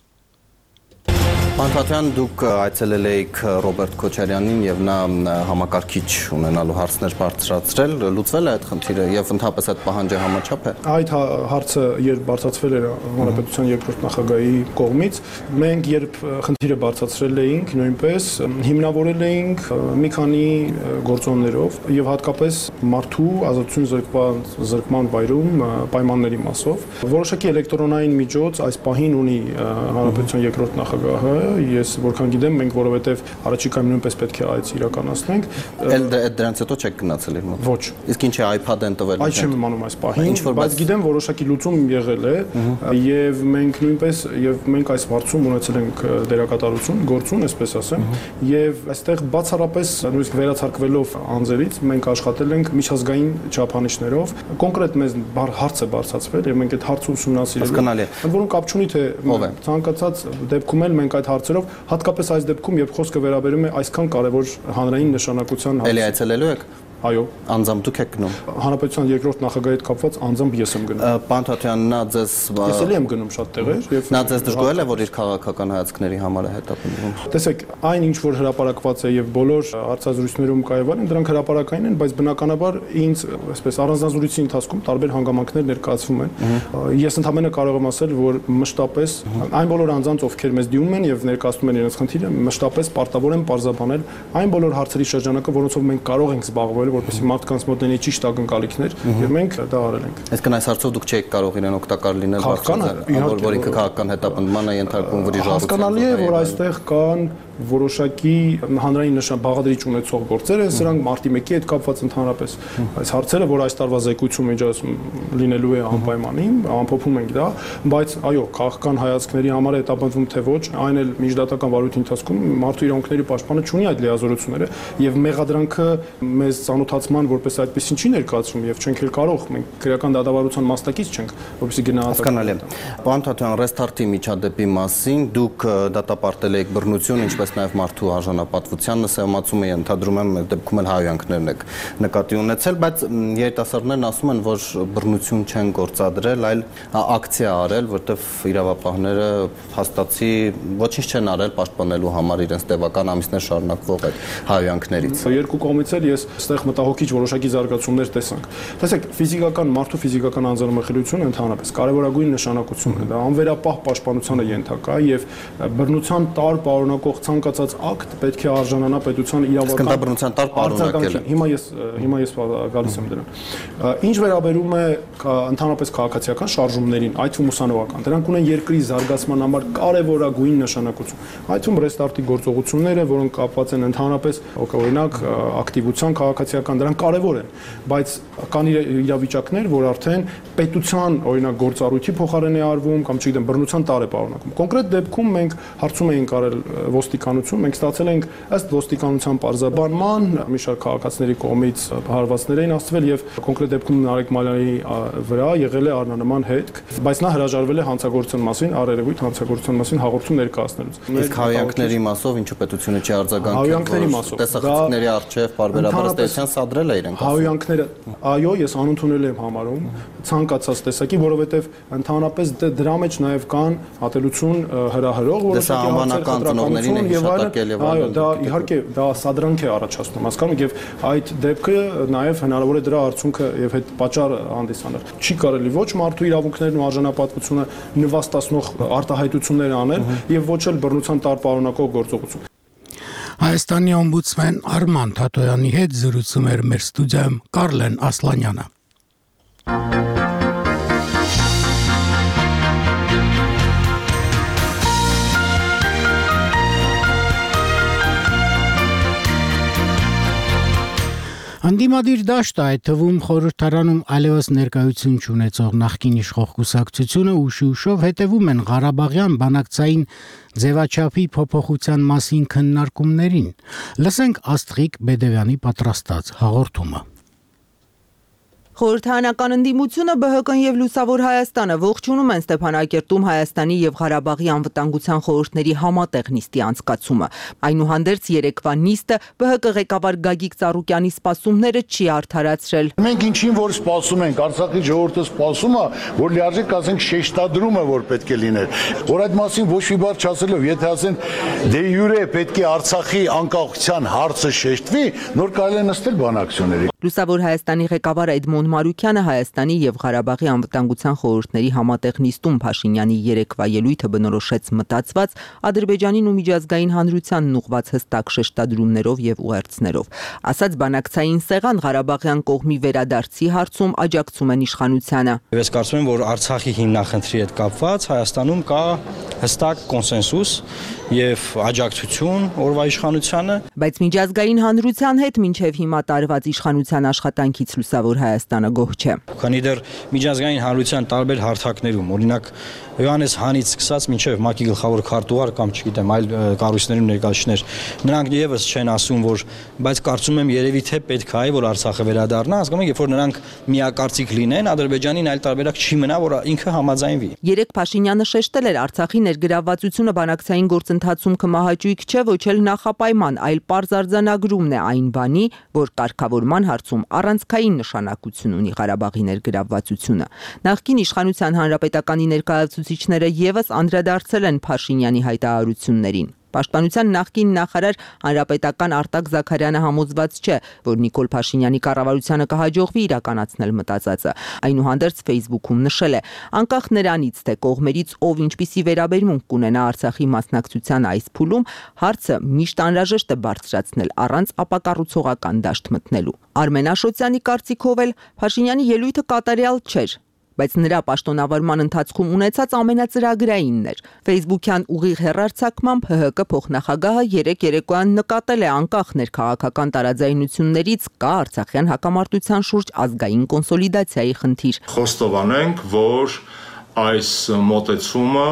Պարոն Թաթոյան, դուք այցելել եք Ռոբերտ Քոչարյանին եւ նա համակարգիչ ունենալու հարցներ բարձրացրել, լուծվել է այդ խնդիրը եւ ընդհանրապես այդ պահանջը համաչափ է։ Այդ հարցը երբ բարձրացվել էր հանրապետության երկրորդ նախագահի կողմից, մենք երբ խնդիրը բարձրացրել էինք, նույնպես հիմնավորել էինք մի քանի գործոններով եւ հատկապես մարդու ազատություն զրկման զրկման վայրում պայմանների մասով։ Որոշակի էլեկտրոնային միջոց այս պահին ունի հանրապետության երկրորդ նախագահը, ես որքան գիտեմ, մենք որովհետև առաջիկայում նույնպես պետք է այց իրականացնենք։ Էլ դրանից հետո չեք գնացել իր մոտ։ Ոչ։ Իսկ ինչ է iPad-ն տվել։ Այդ չեմ իմանում այս պահին, բայց գիտեմ որոշակի լուծում եղել է եւ մենք նույնպես եւ մենք այս հարցում ունեցել ենք դերակատարություն, գործուն, այսպես ասեմ, եւ այստեղ բացառապես նույնիսկ վերացարկվելով անձերից մենք աշխատել ենք միջազգային չափանիշներով, կոնկրետ մեզ հարց է բարձրացվել եւ մենք այդ հարցը ուսումնասիրել ենք։ Ընդ որում կապ չունի թե ցանկացած դեպքում էլ մենք այդ հարցերով, հատկապես այս դեպքում, երբ խոսքը վերաբերում է այսքան կարևոր հանրային նշանակության հարցին։ Էլի այցելելու եք։ Այո, անձամբ դուք եք գնում։ Հանրապետության երկրորդ նախագահի հետ կապված անձամբ ես եմ գնում։ Պարոն Թաթոյան, նա ձեզ Ես էլի եմ գնում շատ տեղեր եւ նա ձեզ դժգոհել է, որ իր քաղաքական հայացքների համար է հետապնդվում։ Տեսեք, այն ինչ որ հրապարակված է եւ բոլոր հարցազրույցներում կայևան են, դրանք հրապարակային են, բայց բնականաբար ինձ, այսպես առանձնազրույցի ընթացքում տարբեր հանգամանքներ ներկայացվում են։ Ես ընդհանրապես կարող եմ ասել, որ մշտապես այն բոլոր անձանց, ովքեր մեզ դիմում են եւ ներկայացնում են իրենց խնդիրը, մշտապես պարտավոր են պարզաբանել այն բոլոր հարցերի շրջանակը, որոնցով մենք կարող ենք զբաղվել, որպեսզի մարդկանց մոտ լինի ճիշտ ակնկալիքներ եւ մենք դա արել ենք։ Այսինքն այս հարցով դուք չեք կարող իրեն օգտակար լինել բարձրացնել, որ ինքը քաղաքական հետապնդման է ենթարկվում վրիժառության։ Հասկանալի է, որ այստեղ կան որոշակի հանրային նշան բաղադրիչ ունեցող գործեր են, սրանք մարտի մեկի հետ կապված ընդհանրապես։ Այս հարցերը, որ այս տարվա զեկույցում միջազգում լինելու է անպայմանին, ամփոփում ենք դա, բայց այո, քաղաքական հայացքների համար է հետապնդվում թե ոչ, այն էլ միջդատական վարույթի ընթացքում մարդու իրավունքների պաշտպանը չունի այդ լիազորությունները եւ մեղադրանքը մեզ ծանոթացման որպես այդպեսին չի ներկայացվում եւ չենք էլ կարող, մենք քրեական դատավարության մասնակից չենք, որպեսզի գնահատենք։ Հասկանալի է։ Պարոն Թաթոյան, ռեստարտի միջադեպի մասին դուք դատապարտել եք բռնություն, ինչպես նաև մարդու արժանապատվության նսեմացումը, ընդհանրում եմ դեպքում էլ հայհոյանքներն եք նկատի ունեցել, բայց երիտասարդներն ասում են, որ բռնություն չեն գործադրել, այլ ակցիա արել, որտեղ իրավապահները հաստատի ոչինչ չեն արել պաշտպանելու համար իրենց տևական ամիսներ շարունակվող այդ հայհոյանքներից։ Երկու կողմից էլ ես այստեղ մտահոգիչ որոշակի զարգացումներ տեսանք։ Տեսեք, ֆիզիկական մարդու ֆիզիկական անձնամխելիությունը ընդհանրապես կարևորագույն նշանակություն է, դա անվերապահ պաշտպանությանը ենթակա եւ բռնության տար պարունակող ցանկացած ակտ պետք է արժանանա պետության իրավական բռնության տար պարունակելը։ Հիմա ես հիմա ես գալիս եմ դրան։ Ինչ վերաբերում է ընդհանրապես քաղաքացիական շարժումներին, այդ թվում ուսանողական, դրանք ունեն երկրի զարգացման համար կարևորագույն նշանակություն։ Այդ թվում ռեստարտի գործողությունները, որոնք կապված են ընդհանրապես օրինակ ակտիվության քաղաքացիական, դրանք կարևոր են, բայց կան իրավիճակներ, որ արդեն պետության օրինակ գործառույթի փոխարեն է արվում կամ չգիտեմ բռնության տար է պարունակում։ Կոնկրետ դեպքում մենք հարցում էինք արել ոստիկանություն, մենք ստացել ենք ըստ ոստիկանության պարզաբանման մի շարք քաղաքացիների կողմից հարվածներ էին հասցվել եւ կոնկրետ դեպքում Նարեկ Մալյանի վրա եղել է առնանման հետք, բայց նա հրաժարվել է հանցագործության մասին, առերևույթ հանցագործության մասին հաղորդում ներկայացնելուց։ Իսկ հայանքների մասով ինչու պետությունը չի արձագանքել։ Հայանքների մասով տեսախցիկների արժեվ բարբերաբար ստեյցիան սադրել է իրենք։ Հայանքները, այո, ես անընդունել եմ համարում ցանկացած տեսակի, որովհետեւ ընդհանրապես դրա մեջ նաեւ կան ատելություն հրահրող որոշակի անվանական ծնողներին են հիշատակել եւ այո, դա իհարկե դա սադրանք է առաջացնում, հասկանում եք, եւ այդ դեպքը նաեւ հնարավոր է դրա արդյունքը եւ հետ պատճառ հանդիսանալ։ Չի կարելի ոչ մարդու իրավունքներն ու արժանապատվությունը նվաստացնող արտահայտություններ անել եւ ոչ էլ բռնության տար պարունակող գործողություն։ Հայաստանի օմբուդսմեն Արման Թաթոյանի հետ զրուցում էր մեր ստուդիայում Կարլեն Ասլանյանը։ Անդիմադիր դաշտը, այդ թվում խորհրդարանում այլևս ներկայություն չունեցող նախկին իշխող կուսակցությունը ուշի-ուշով հետևում են Ղարաբաղյան բանակցային ձևաչափի փոփոխության մասին քննարկումներին։ Լսենք Աստղիկ Բեդևյանի պատրաստած հաղորդումը։ Խորհրդարանական ընդդիմությունը ԲՀԿ-ն եւ Լուսավոր Հայաստանը ողջունում են Ստեփանակերտում Հայաստանի եւ Ղարաբաղի անվտանգության խորհուրդների համատեղ նիստի անցկացումը։ Այնուհանդերձ երեկվա նիստը ԲՀԿ ղեկավար Գագիկ Ծառուկյանի սպասումները չի արդարացրել։ Մենք ինչին որ սպասում ենք, Արցախի ժողովուրդը սպասում է, որ լիարժեք ասենք շեշտադրումը որ պետք է լիներ։ Որ այդ մասին ոչ մի բառ չասելով, եթե ասեն դե յուրե պետք է Արցախի անկախության հարցը շեշտվի, նոր կարելի է նստել բանակցությունների։ Լուսավոր Հայաստանի ղեկավար Էդմոն Մարուկյանը Հայաստանի եւ Ղարաբաղի անվտանգության խորհուրդների համատեղ նիստում Փաշինյանի երեկվա ելույթը բնորոշեց մտածված Ադրբեջանին ու միջազգային հանրությանն ուղղված հստակ շեշտադրումներով եւ ուղերձներով։ Ասած բանակցային սեղան Ղարաբաղյան կողմի վերադարձի հարցում աջակցում են իշխանությանը։ Ես կարծում եմ, որ Արցախի հիմնախնդրի հետ կապված Հայաստանում կա հստակ կոնսենսուս եւ աջակցություն օրվա իշխանությանը, բայց միջազգային հանրության հետ մինչեւ հիմա տարված իշխանության աշխատանքից Լուսավոր Հայաստանը գոհ չէ։ Քանի դեռ միջազգային հանրության տարբեր հարթակներում, օրինակ Հովհաննես Հանից սկսած մինչև ՄԱԿ-ի գլխավոր քարտուղար կամ չգիտեմ այլ կառույցներում ներկայացուցիչներ, նրանք եւս չեն ասում, որ բայց կարծում եմ երևի թե պետք է որ Արցախը վերադառնա, հասկանում եք, երբ որ նրանք միակարծիք լինեն, Ադրբեջանին այլ տարբերակ չի մնա, որ ինքը համաձայնվի։ Երեք Փաշինյանը շեշտել էր Արցախի ներգրավվածությունը բանակցային գործընթացում կմահաճույք չէ, ոչ էլ նախապայման, այլ պարզ արձանագրումն է այն բանի, որ կարգավորման հարցում առանցքային նշանակություն ունի Ղարաբաղի ներգրավվածությունը։ Նախկին իշխանության հանրապետականի ներկայացուցիչները եւս անդրադարձել են Փաշինյանի հայտարարություններին։ Պաշտպանության նախկին նախարար հանրապետական Արտակ Զաքարյանը համոզված չէ, որ Նիկոլ Փաշինյանի կառավարությանը կհաջողվի իրականացնել մտածածը։ Այնուհանդերձ Facebook-ում նշել է. անկախ նրանից, թե կողմերից ով ինչպիսի վերաբերմունք կունենա Արցախի մասնակցության այս փուլում, հարցը միշտ անհրաժեշտ է բարձրացնել առանց ապակառուցողական դաշտ մտնելու։ Արմեն Աշոտյանի կարծիքով էլ Փաշինյանի ելույթը կատարյալ չէր, բայց նրա պաշտոնավարման ընթացքում ունեցած ամենածրագրայինն էր։ Facebook-յան ուղիղ հեռարձակմամբ ՀՀԿ փոխնախագահը երեք երեկոյան նկատել է անկախ ներքաղաքական տարաձայնություններից կա Արցախյան հակամարտության շուրջ ազգային կոնսոլիդացիայի խնդիր։ Խոստովանենք, որ այս մոտեցումը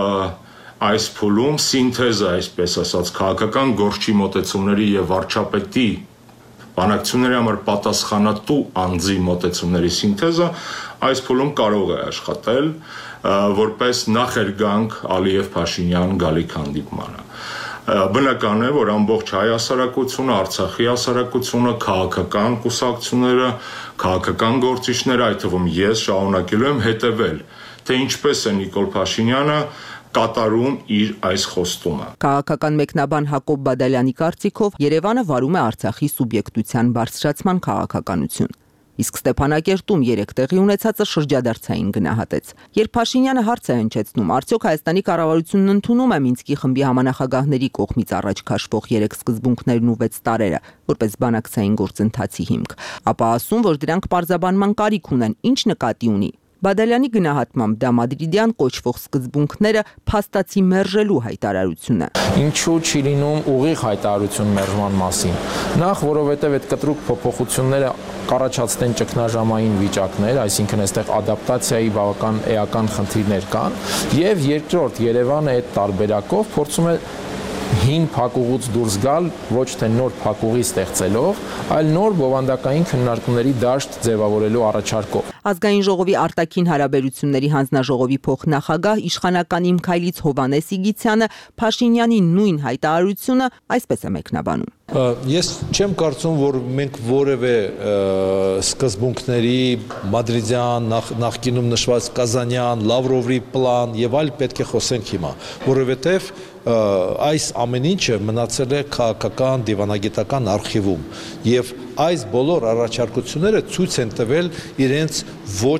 այս փուլում սինթեզը, այսպես ասած, քաղաքական գործի մոտեցումների եւ վարչապետի բանակցությունների համար պատասխանատու անձի մոտեցումների սինթեզը այս փուլում կարող է աշխատել որպես նախերգանք Ալիև Փաշինյան գալիք հանդիպմանը։ Բնական է, որ ամբողջ հայ հասարակությունը, Արցախի հասարակությունը, քաղաքական կուսակցությունները, քաղաքական գործիչները, այդ թվում ես շարունակելու եմ հետևել, թե ինչպես է Նիկոլ Փաշինյանը կատարում իր այս խոստումը։ Քաղաքական մեկնաբան Հակոբ Բադալյանի կարծիքով Երևանը վարում է Արցախի սուբյեկտության բարձրացման քաղաքականություն։ Իսկ Ստեփանակերտում երեք տեղի ունեցածը շրջադարձային գնահատեց։ Երբ Փաշինյանը հարց է հնչեցնում, արդյոք Հայաստանի կառավարությունն ընդունում է Մինսկի խմբի համանախագահների կողմից առաջ քաշվող երեք սկզբունքներն ու վեց տարրերը, որպես բանակցային գործընթացի հիմք, ապա ասում, որ դրանք պարզաբանման կարիք ունեն, ինչ նկատի ունի։ Բադալյանի գնահատմամբ դա մադրիդյան կոչվող սկզբունքները փաստացի մերժելու հայտարարություն է։ Ինչու չի լինում ուղիղ հայտարարություն մերժման մասին։ Նախ, որովհետև այդ կտրուկ փոփոխությունները կառաջացնեն ճգնաժամային վիճակներ, այսինքն այստեղ ադապտացիայի բավական էական խնդիրներ կան, եւ երկրորդ, Երևանը այդ տարբերակով փորձում է հին փակուղուց դուրս գալ ոչ թե նոր փակուղի ստեղծելով, այլ նոր բովանդակային քննարկումների դաշտ ձևավորելու առաջարկով։ Ազգային ժողովի արտաքին հարաբերությունների հանձնաժողովի փոխնախագահ իշխանական Իմ Քայլից Հովանես Իգիցյանը Փաշինյանի նույն հայտարարությունը այսպես է մեկնաբանում։ Ես չեմ կարծում, որ մենք որևէ սկզբունքների մադրիդյան, նախկինում նշված Կազանյան, Լավրովի պլան եւ այլ պետք է խոսենք հիմա, որովհետեւ այս ամեն ինչը մնացել է քաղաքական դիվանագիտական արխիվում եւ այս բոլոր առաջարկությունները ցույց են տվել իրենց ոչ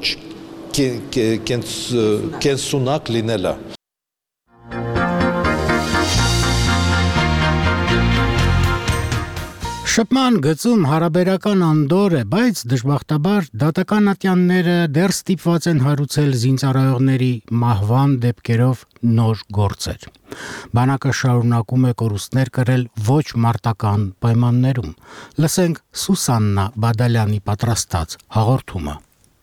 կենսունակ լինելը։ Շփման գծում հարաբերական անդոր է, բայց դժբախտաբար դատական ատյանները դեռ ստիպված են հարուցել զինծառայողների մահվան դեպքերով նոր գործեր։ Բանակը շարունակում է կորուստներ կրել ոչ մարտական պայմաններում։ Լսենք Սուսաննա Բադալյանի պատրաստած հաղորդումը։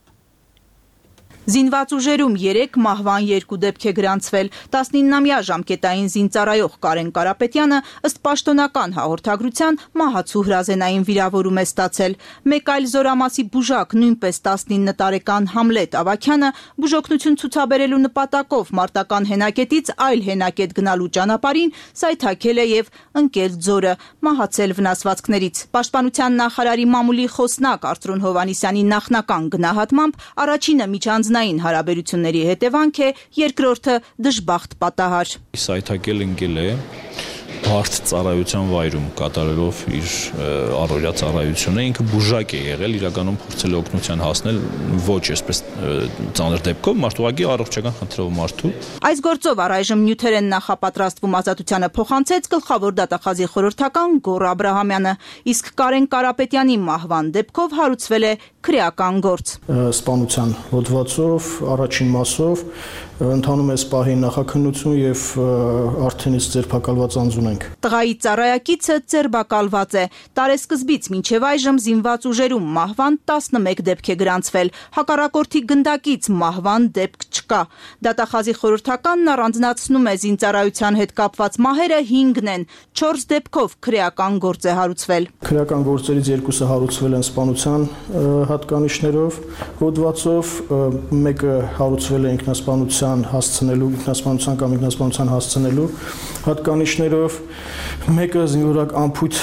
Զինված ուժերում երեք մահվան երկու դեպք է գրանցվել։ տասնիննամյա ժամկետային զինծառայող Կարեն Կարապետյանը ըստ պաշտոնական հաղորդագրության մահացու հրազենային վիրավորում է ստացել։ Մեկ այլ Զորամասի բուժակ, նույնպես տասնինը տարեկան Համլետ Ավագյանը բուժօգնություն ցուցաբերելու նպատակով մարտական հենակետից այլ հենակետ գնալու ճանապարհին սայթաքել է եւ ընկել ձորը, մահացել վնասվածքներից։ Պաշտպանության նախարարի մամուլի խոսնակ Արծրուն Հովանիսյանի նախնական գնահատմամբ առաջինը միջանձնային հարաբերությունների հետևանք է, երկրորդը դժբախտ պատահար։ Սայթաքել ընկել է հարթ ծառայության վայրում կատարելով իր առօրյա ծառայությունը, ինքը բուժակ է եղել, իրականում փորձել է օգնության հասնել ոչ այսպես ծանր դեպքով, մարդուղակի առողջական խնդրով մարդու։ Այս գործով առայժմ նյութեր են նախապատրաստվում ազատությանը փոխանցեց գլխավոր դատախազի խորհրդական Գոռ Աբրահամյանը, իսկ Կարեն Կարապետյանի մահվան դեպքով հարուցվել է քրեական գործ։ Սպանության հոդվածով առաջին մասով ընթանում է սպահի նախաքննություն եւ արդենից ձերբակալված անձունենք։ Տղայի ծառայակիցը ձերբակալված է։ Տարեսկզբից մինչև այժմ զինված ուժերում մահվան տասնմեկ դեպք է գրանցվել։ Հակառակորդի գնդակից մահվան դեպք չկա։ Դատախազի խորհրդականն առանձնացնում է զինծառայության հետ կապված մահերը հինգն են, չորս դեպքով քրեական գործ է հարուցվել։ Քրեական գործերից երկուսը հարուցվել են սպանության հատկանիշներով, հոդվածով, մեկը հարուցվել է ինքնասպանության հասցնելու, ինքնասպանության կամ ինքնասպանության հասցնելու հատկանիշներով, մեկը զինվորական ամփոփ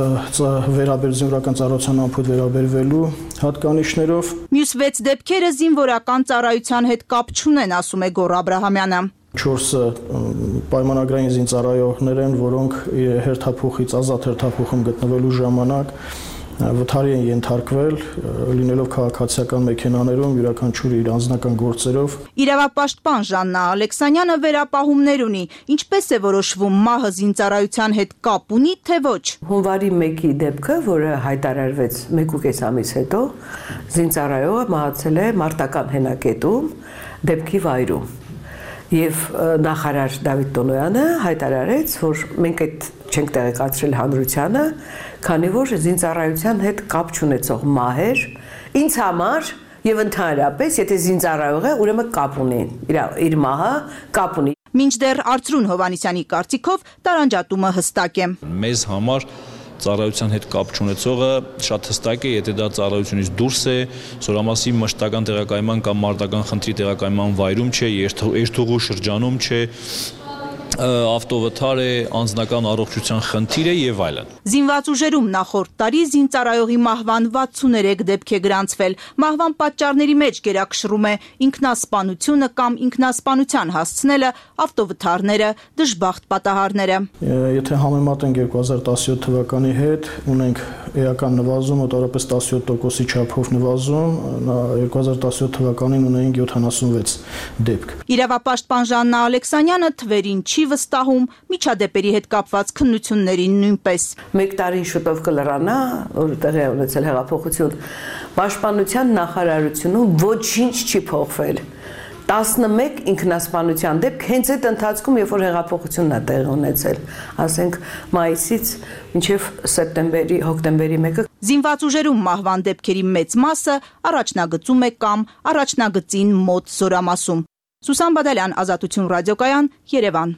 վերաբեր զինվորական ծառայության ամփոփ վերաբերվելու հատկանիշներով։ Մյուս վեց դեպքերը զինվորական ծառայության հետ կապ չունեն, ասում է Գոռ Աբրահամյանը։ Չորսը պայմանագրային զինծառայողներ են, որոնք հերթափոխից ազատ հերթափոխում գտնվելու ժամանակ վթարի են ենթարկվել, լինելով քաղաքացիական մեքենաներում, յուրաքանչյուրը իր անձնական գործերով։ Իրավապաշտպան Ժաննա Ալեքսանյանը վերապահումներ ունի, ինչպես է որոշվում մահը զինծառայության հետ կապ ունի, թե ոչ։ Հունվարի մեկի դեպքը, որը հայտարարվեց մեկ ու կես ամիս հետո, զինծառայողը մահացել է մարտական հենակետում, դեպքի վայրում։ Եվ նախարար Դավիթ Տոնոյանը հայտարարեց, որ մենք այդ չենք տեղեկացրել հանրությանը, քանի որ զինծառայության հետ կապ չունեցող մահեր ինձ համար եւ ընդհանրապես, եթե զինծառայող է, ուրեմն կապ ունի, իր իր մահը կապ ունի։ Մինչդեռ Արծրուն Հովանիսյանի կարծիքով տարանջատումը հստակ է։ Մեզ համար ծառայության հետ կապ չունեցողը շատ հստակ է, եթե դա ծառայությունից դուրս է, Զորամասի մշտական տեղակայման կամ մարտական խնդրի տեղակայման վայրում չէ, երթուղու շրջանում չէ, ավտովթար է, անձնական առողջության խնդիր է եւ այլն։ Զինված ուժերում նախորդ տարի զինծառայողի մահվան վաթսուներեք դեպք է գրանցվել։ Մահվան պատճառների մեջ գերակշռում է ինքնասպանությունը կամ ինքնասպանության հասցնելը, ավտովթարները, դժբախտ պատահարները։ Եթե համեմատենք երկու հազար տասնյոթ թվականի հետ, ունենք էական նվազում, մոտավորապես տասնյոթ տոկոսի չափով նվազում, երկու հազար տասնյոթ թվականին ունեինք յոթանասունվեց դեպք։ Իրավապաշտպան Ժաննա Ալեքսանյանը թվերին չի վստահում, միջադեպերի հետ կապված քննություններին նույնպես։ Մեկ տարին շուտով կլրանա, որ տեղի է ունեցել հեղափոխություն, պաշտպանության նախարարությունում ոչինչ չի փոխվել։ տասնմեկ ինքնասպանության դեպք հենց այդ ընթացքում, երբ որ հեղափոխությունն է տեղի ունեցել, ասենք մայիսից մինչև սեպտեմբերի, հոկտեմբերի մեկը։ Զինված ուժերում մահվան դեպքերի մեծ մասը առաջնագծում է կամ առաջնագծին մոտ զորամասում։ Սուսան Բադալյան, Ազատություն ռադիոկայան, Երևան։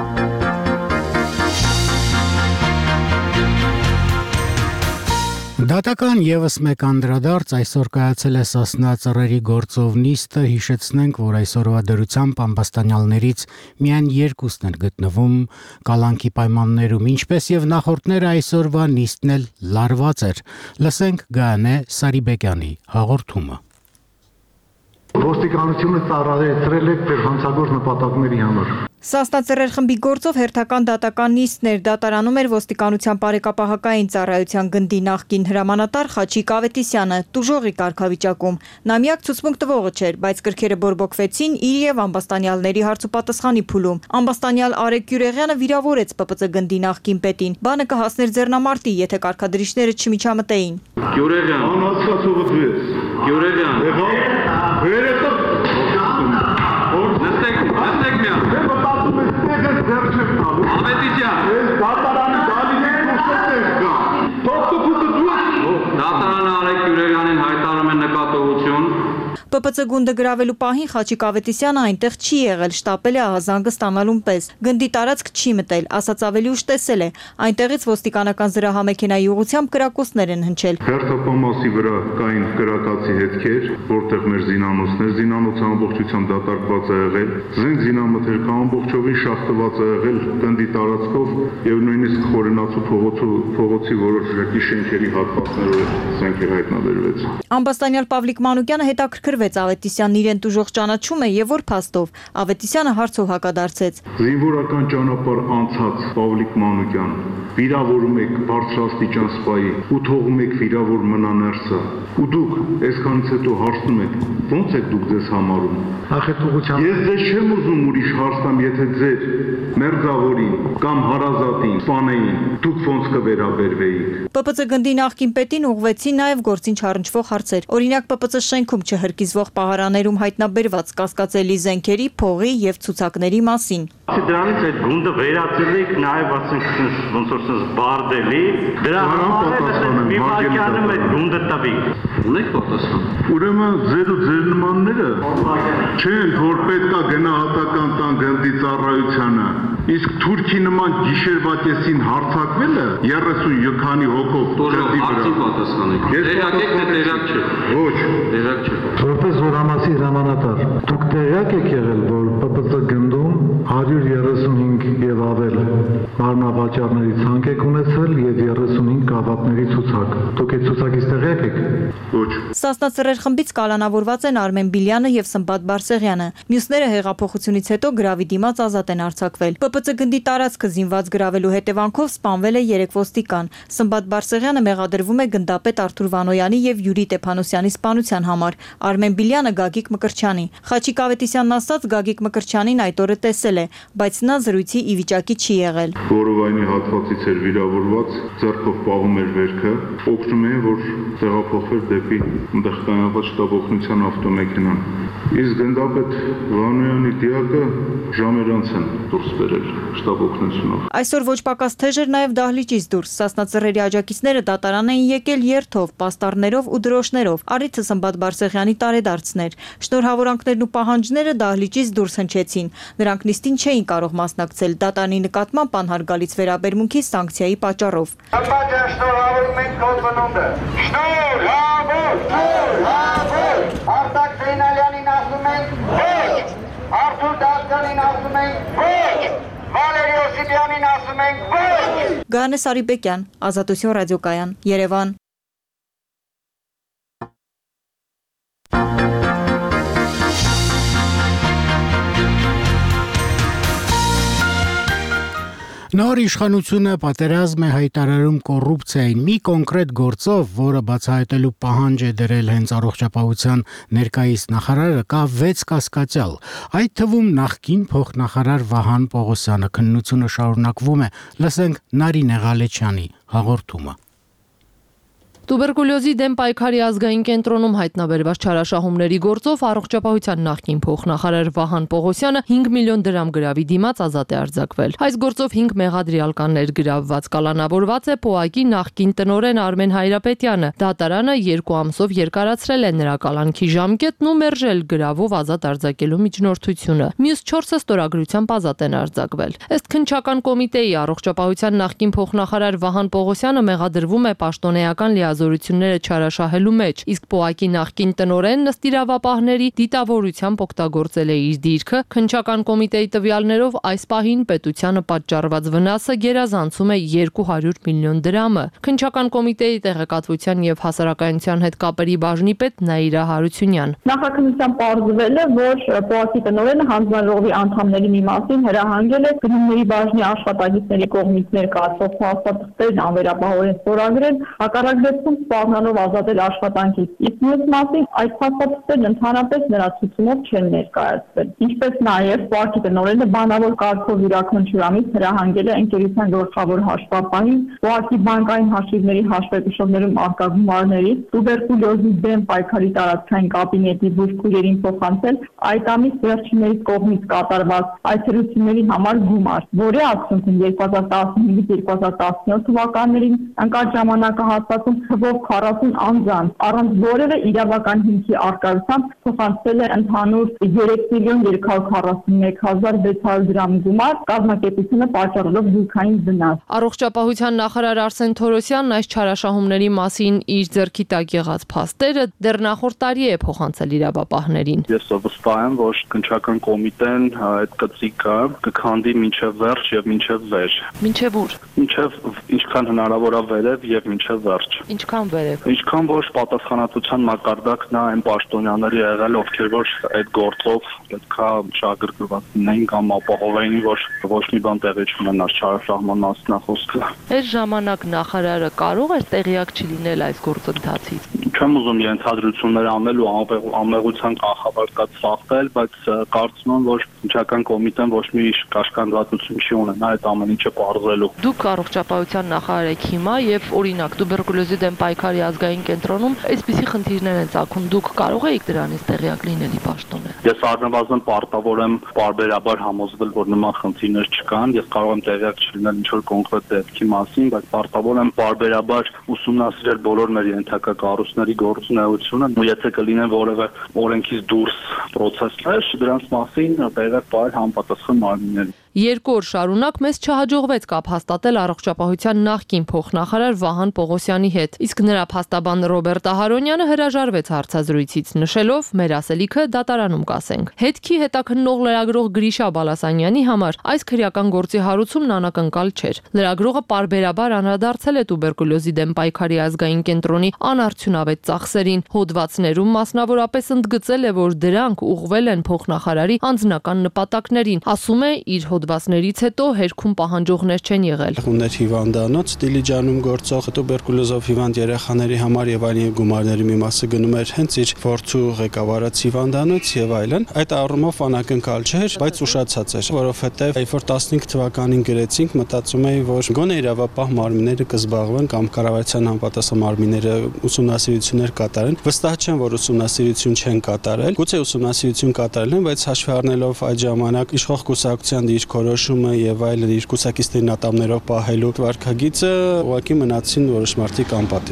Դատական եւս մեկ անդրադարձ այսօր կայացել է Սասնա ծռերի գործով նիստը, հիշեցնենք, որ այսօրվա դրությամբ ամբաստանյալներից միայն երկուսն են գտնվում կալանքի պայմաններում, ինչպես եւ նախորդները այսօրվա նիստն էլ լարված էր։ Լսենք Գայանե Սարիբեկյանի հաղորդումը։ Ոստիկանությունը ծառայեցրել է հանցագործ նպատակների համար։ Սասնա ծռեր խմբի գործով հերթական դատական նիստներ դատարանում էր ոստիկանության բարեկապահական ծառայության գնդի նախկին հրամանատար Խաչիկ Ավետիսյանը տուժողի կարգավիճակում։ Նա միակ ցուցմունք տվողը չէր, բայց կրքերը բորբոքվեցին իր եւ ամբաստանյալների հարցուպատասխանի փուլում։ Ամբաստանյալ Արեգ Գյուրեղյանը վիրավորեց Պ Պ Ծ գնդի նախկին պետին։ Բանը կհասներ ձեռնամարտի, եթե կարգադրիչները չմիջամտեին։ Գյուրեղյան, անհասկացողը դու ես։ Գյուրեղյան, վերեցը Նստեք, նստեք միան։ Ավետիսյան, դատարանը գալիս է խոսեց կա։ Թողտուկուտը դու ես։ Դատարանը Արեգ Գյուրեղյանին հայտարարում է նկատողություն։ Պ Պ Ծ գունդը գրավելու պահին Խաչիկ Ավետիսյանը այնտեղ չի եղել, շտապել է ահազանգը ստանալուն պես։ Գնդի տարածք չի մտել, ասած ավելի ուշ տեսել է։ Այնտեղից ոստիկանական զրահամեքենայի ուղղությամբ կրակոցներ են հնչել։ Հերթապամասի վրա կային կրակացի հետքեր, որտեղ մեր զինանոցներ, զինանոցը ամբողջությամբ դատարկված է եղել, զենք զինամթերքը ամբողջովին շախտված է եղել գնդի տարածքով եւ նույնիսկ Խորենացու փողոցի որոշակի շենքերի հատվածներով զենքեր հայտնաբերվեց։ Ամբաստանյալ Պավլիկ Մանուկյանը հետաքրքրվեց Ավետիսյանն իրեն տուժող ճանաչում է եւ որ փաստով։ Ավետիսյանը հարցով հակադարձեց։ Զինվորական ճանապարհ անցած Պավլիկ Մանուկյան, վիրավորում եք բարձրաստիճան սպայի ու թողում եք վիրավոր մնա ներսը։ Ու դուք այսքանից հետո հարցնում եք, ո՞նց եք դուք ձեզ համարում։ Ախետողության։ Ես ձեզ չեմ ուզում ուրիշ հարցամ, եթե ձեր մերձավորին կամ հարազատին սպանեին, դուք ո՞նց կվերաբերվեիք։ Պ Պ Ծ գնդի նախկին պետին ուղղվեցին նաեւ գործին չառնչվող հարցեր։ Օրինակ Պ Պ Ծ շենքում չհրկիզվող պահարաներում հայտնաբերված կասկածելի զենքերի, փողի եւ ցուցակների մասին։ Դրանից այդ գունդը վերածելիք նաեւ ասենք ոնց որ sense բարդելի, դրա համար մի վարքյանում այդ գունդը տվիք։ Ունեք պատասխան։ Ուրեմն ձեր ու ձեր նմանները չեն որ պետքա գնահատական տան գնդի ծառայությանը։ Իսկ Թուրքի նման գիշերվա կեսին հարցակվելը երեսուն քանի հոգով գնդի վրա։ Պատասխանեք։ Տեղյակ եք թե տեղյակ չէ։ Ոչ, տեղյակ չէ։ Որպես զորամասի հրամանատար, դուք տեղյակ եք եղել, որ Պ Պ Ծ գնդում հարյուր երեսունհինգ եւ ավել մարմնավաճառների ցանկ եք ունեցել եւ երեսունհինգ գավաթների ցուցակ։ Դուք այդ ցուցակից տեղյակ եք։ Ոչ։ Սասնա ծռեր խմբից կալանավորված են Արմեն Բիլյանը եւ Սմբատ Բարսեղյանը։ Մյուսները հեղափոխությունից հետո գրավի դիմաց ազատ են արձակվել։ Պ Պ Ծ գնդի տարածքը զինված գրավելու հետևանքով սպանվել է երեք ոստիկան։ Սմբատ Բարսեղյանը մեղադրվում է գնդապետ Արթուր Վանոյանի եւ Յուրի Տեփանոսյանի սպանության համար։ Արմեն Բիլյանը Գագիկ Մկրտչյանի։ Խաչիկ Ավետիսյանն ասաց Գագիկ Մկրտչյանին այդ օրը տեսել է, բայց նա զրույցի ի վիճակի չի եղել։ Որովայնի հատվածից էր վիրավորված, ձեռքով պահում էր վերքը, օգնում էին, որ տեղափոխվեր դեպի այնտեղ կայանված շտաբ օգնության ավտոմեքենան։ Իսկ գնդապետ Վանոյանի դիակը ժամեր անց են դուրս բերել շտաբ օգնությունով։ Այսօր ոչ պակաս թեժ էր նաև դահլիճից դուրս։ Սասնա ծռերի աջակիցները դատարան էին եկել երթով, պաստառներով ու դրոշներով։ Առիթը Սմբատ Բարսեղյանի տարեդարձներ։ Շնորհավորանքներն ու պահանջները դահլիճից դուրս հնչեցին։ Նրանք նիստին չէին կարող մասնակցել դատարանի նկատմամբ անհարգալից վերաբերմունքի սանկցիայի պատճառով։ Շնորհավորում ենք քո բնունդը։ Շնորհավոր, շնորհավոր։ Արտակ Զեյնալյանին ասում ենք ոչ։ Արթուր Դասյանին ասում ենք ոչ։ Վալերի Օսիպյանին ասում ենք ոչ։ Գայանե Սարիբեկյան, Ազատություն ռադիոկայան, Երևան։ Նոր իշխանությունը պատերազմ է հայտարարում կոռուպցիային մի կոնկրետ գործով, որը բացահայտելու պահանջ է դրել հենց առողջապահության ներկայիս նախարարը, կա վեց կասկածյալ։ Այդ թվում նախկին փոխնախարար Վահան Պողոսյանը քննությունը շարունակվում է։ Լսենք Նարինե Ղալեչյանի հաղորդումը։ Տուբերկուլյոզի դեմ պայքարի ազգային կենտրոնում հայտնաբերված չարաշահումների գործով առողջապահության նախկին փոխնախարար Վահան Պողոսյանը հինգ միլիոն դրամ գրավի դիմաց ազատ է արձակվել։ Այս գործով հինգ մեղադրյալկաններ գրավված կալանավորված է ՊՕԱԿ-ի նախկին տնօրեն Արմեն Հայրապետյանը։ Դատարանը երկու ամսով երկարացրել է նրա կալանքի ժամկետն ու մերժել գրավով ազատ արձակելու միջնորդությունը։ Մյուս չորսը ստորագրությամբ ազատ են արձակվել։ Ըստ քննչական կոմիտեի առողջապահության նախկին փոխնախարար Վահան Պողոսյանը մեղադրվում է պաշտոնեական լիազորությունները չարաշահելու մեջ, իսկ ՊՕԱԿ-ի նախկին տնօրենն ըստ իրավապահների դիտավորությամբ օգտագործել է իր դիրքը։ Քննչական կոմիտեի տվյալներով այս պահին պետությանը պատճառված վնասը գերազանցում է երկու հարյուր միլիոն դրամը։ Քննչական կոմիտեի տեղեկատվության եւ հասարակայնության հետ կապերի բաժնի պետ Նաիրա Հարությունյան. Նախաքննությամբ պարզվել է, որ ՊՕԱԿ-ի տնօրենը հանձնաժողովի անդամների մի մասին հրահանգել է գնումների բաժնի աշխատակիցների կողմից ներկայացվող փաստաթղթերն անվերապահորեն ստորագրել, հակառակ դեպքում սպառնալով ազատել աշխատանքից։ Իսկ մյուս մասին այդ փաստաթղթերն ընդհանրապես նրա ցուցումով չեն ներկայացվել։ Ինչպես նաև ՊՕԱԿ-ի տնօրենը բանավոր կարգով յուրաքանչյուրանից հրահանգել է ընկերության գլխավոր հաշվապահին, ՊՕԱԿ-ի բանկային հաշիվների հաշվեկշիռներում արկա գումարների, տուբերկուլյոզի դեմ պայքարի տարածքային կաբինետի բուժքույրերին փոխանցել այդ ամիս վերջիններից կողմից կատարված այցելությունների համար գումար, որի արդյունքում երկու հազար տասնհինգից երկու հազար տասնյոթ թվականներին ընկած ժամանակահատվածում թվով քառասուն անձանց առանց որևէ իրավական հիմքի առկայությամբ փոխանցվել է ընդհանուր երեք միլիոն երեք հարյուր քառասունմեկ հազար վեց հարյուր դրամ գումար, կազմակերպությունը պատճառելով զույգային վնաս։ Առողջապահության նախարար Արսեն Թորոսյանն այս չարաշահումների մասին իր ձեռքի տակ եղած փաստերը դեռ նախորդ տարի է փոխանցել իրավապահներին։ Ես վստահ եմ, որ քննչական կոմիտեն այդ գծիկը կքանդի մինչև վերջ եւ մինչև վեր։ Մինչև ուր։ Մինչև ինչքան հնարավոր է վերև եւ մինչև վերջ։ Ինչքան վերև։ Ինչքան որ պատասխանատվության մակարդակն է այն պաշտոնյաների եղել, ովքեր որ այդ գործով պետքա շահագրգռված լինեին կամ ապահովեին, որ ոչ մի բան տեղի չունենար, չարաշահման մասն է խոսքը։ Այս ժամանակ նախարարը կարող էր տեղյակ չլինել այս գործընթացից։ Չեմ ուզում ենթադրություններ անել ու ամեղության կանխաբարկած սախտել, բայց կարծում եմ, որ քննչական կոմիտեն ոչ մի կաշկանդվածություն չի ունենա այդ ամեն ինչը պարզելու։ Դուք առողջապահության նախարար եք հիմա եւ օրինակ տուբերկուլյոզի դեմ պայքարի ազգային կենտրոնում այսպիսի խնդիրներ են ծագում, դուք կարող եք դրանից տեղյակ լինելի պաշտոնը։ Ես առնվազն պարտավոր եմ պարբերաբար համոզվել, որ նման խնդիրներ չկան, ես կարող եմ տեղյակ չլինել ինչ-որ կոնկրետ դեպքի մասին, բայց պարտավոր եմ պարբերաբար ուսումնասիրել բոլոր մեր ենթակա կառույցների գործունեությունը, ու եթե կլինեն որևէ օրենքից դուրս պրոցեսներ, դրանց մասին տեղյակ պահել համապատասխան մարմիններին։ Երկու օր շարունակ մեզ չհաջողվեց կապ հաստատել առողջապահության նախկին փոխնախարար Վահան Պողոսյանի հետ, իսկ նրա փաստաբան Ռոբերտ Ահարոնյանը հրաժարվեց հարցազրույցից, նշելով մեր ասելիքը դատարանում կասենք։ Հետքի հետաքննող լրագրող Գրիշա Բալասանյանի համար այս քրեական գործի հարուցումն անակնկալ չէր։ Լրագրողը պարբերաբար անդրադարձել է տուբերկուլյոզի դեմ պայքարի ազգային կենտրոնի անարդյունավետ ծախսերին, հոդվածներում մասնավորապես ընդգծել է, որ դրանք ուղղվել են փոխնախարարի անձնական նպատակներին, ասում է իր հոդվածներից հետո հերքում պահանջողներ չեն եղել։ Ուներ հիվանդանոց Դիլիջանում գործող տուբերկուլոզով հիվանդ երեխաների համար եւ այլն գումարների մի մասը գնում էր հենց իր ворցու ղեկավարած հիվանդանոց եւ այլն։ Այդ առումով անակնկալ չէր, բայց ուշացած էր, որովհետեւ երբ որ տասնհինգ թվականին գրեցինք, մտածում էի, որ գոնե իրավապահ մարմինները կզբաղվեն կամ կառավարության համապատասխան մարմինները ուսումնասիրություններ կատարեն։ Վստահ չեմ, որ ուսումնասիրություն չեն կատարել։ Գուցե ուսումնասիրություն կատարել են, բայց հաշվի առնելով այդ ժամանակ իշխող կուսակցության դիրքորոշումը եւ այլն իր կուսակիցների նատամներով պահելու վարկագիծը ուղղակի մնացին որոշ մարդիկ անպատիժ։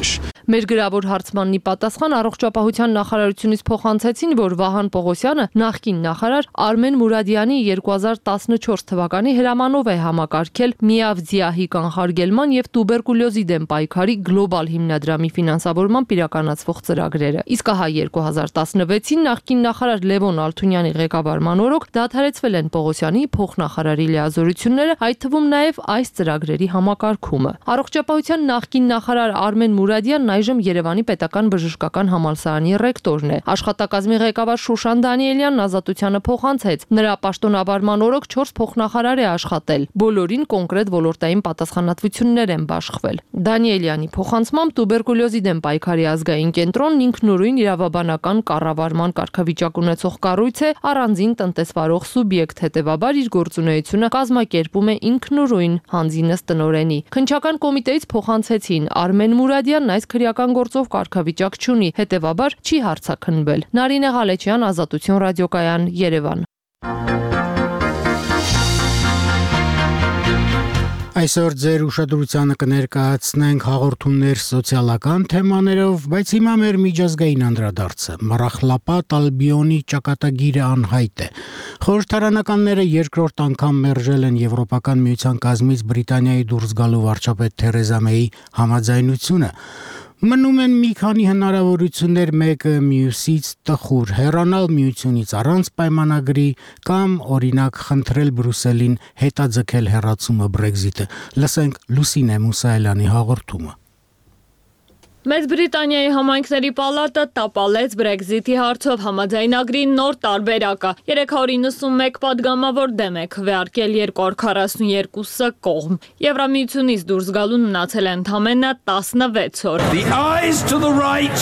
Մեր գրավոր հարցմաննի պատասխան առողջապահության նախարարությունից փոխանցեցին, որ Վահան Պողոսյանը նախկին նախարար Արմեն Մուրադյանի երկու հազար տասնչորս թվականի հրամանով է համակարգել միավձիահի կանխարգելման եւ տուբերկուլյոզի դեմ պայքարի գլոբալ հիմնադրամի ֆինանսավորմամբ իրականացվող ծրագրերը։ Իսկ ահա երկու հազար տասնվեցին նախկին նախարար Լևոն Ալթունյանի ղեկավարման օրոք դադարեցվել են Պողոսյանի փոխնախարարի լիազորությունները, այդ թվում նաեւ այս ծրագրերի համակարգումը։ Առողջապահության նախկին նախարար Արմեն Մուրադյանն այժմ Երևանի պետական բժշկական համալսարանի ռեկտորն է։ Աշխատակազմի ղեկավար Շուշան Դանիելյանն Ազատությանը փոխանցեց. նրա պաշտոնավարման օրոք չորս փոխնախարար է աշխատել։ Բոլորին կոնկրետ ոլորտային պատասխանատվություններ են բաշխվել։ Դանիելյանի փոխանցմամբ տուբերկուլյոզի դեմ պայքարի ազգային կենտրոնն ինքնուրույն իրավաբանական կառավարման կարգավիճակ ունեցող կառույց է, առանձին տնտեսվարող սուբյեկտ, հետևաբար իր գործունեությունը կազմակերպում է ինքնուրույն հանձինս տնօրենի։ Քննչական կոմիտեից փոխանցեցին Արմեն Մուրադյանն այս քրեական գործով կարգավիճակ չունի, հետևաբար չի հարցաքննվել։ Նարինե Ղալեչյան, Ազատություն ռադիոկայան, Երևան։ Այսօր ձեր ուշադրությանը կներկայացնենք հաղորդումներ սոցիալական թեմաներով, բայց հիմա մեր միջազգային անդրադարձը։ Մարախլապատ Ալբիոնի ճակատագիրը անհայտ է։ Խորհրդարանականները երկրորդ անգամ մերժել են Եվրոպական միության կազմից Բրիտանիայի դուրս գալու վարչապետ Թերեզա Մեյի համաձայնությունը։ Մնում են մի քանի հնարավորություններ, մեկը մյուսից տխուր հեռանալ միությունից առանց պայմանագրի կամ օրինակ խնդրել Բրյուսելին հետաձգել հեռացումը Brexit-ը։ Լսենք Լուսինե Մուսայելյանի հաղորդումը։ Մեծ Բրիտանիայի համայնքների պալատը տապալեց Brexit-ի հարցով համաձայնագրի նոր տարբերակը։ երեք հարյուր իննսունմեկ պատգամավոր դեմ է քվեարկել երկու հարյուր քառասունյոթը կողմ։ Եվրամիությունից դուրս գալուն մնացել են ընդամենը տասնվեց օր։ The ayes to the right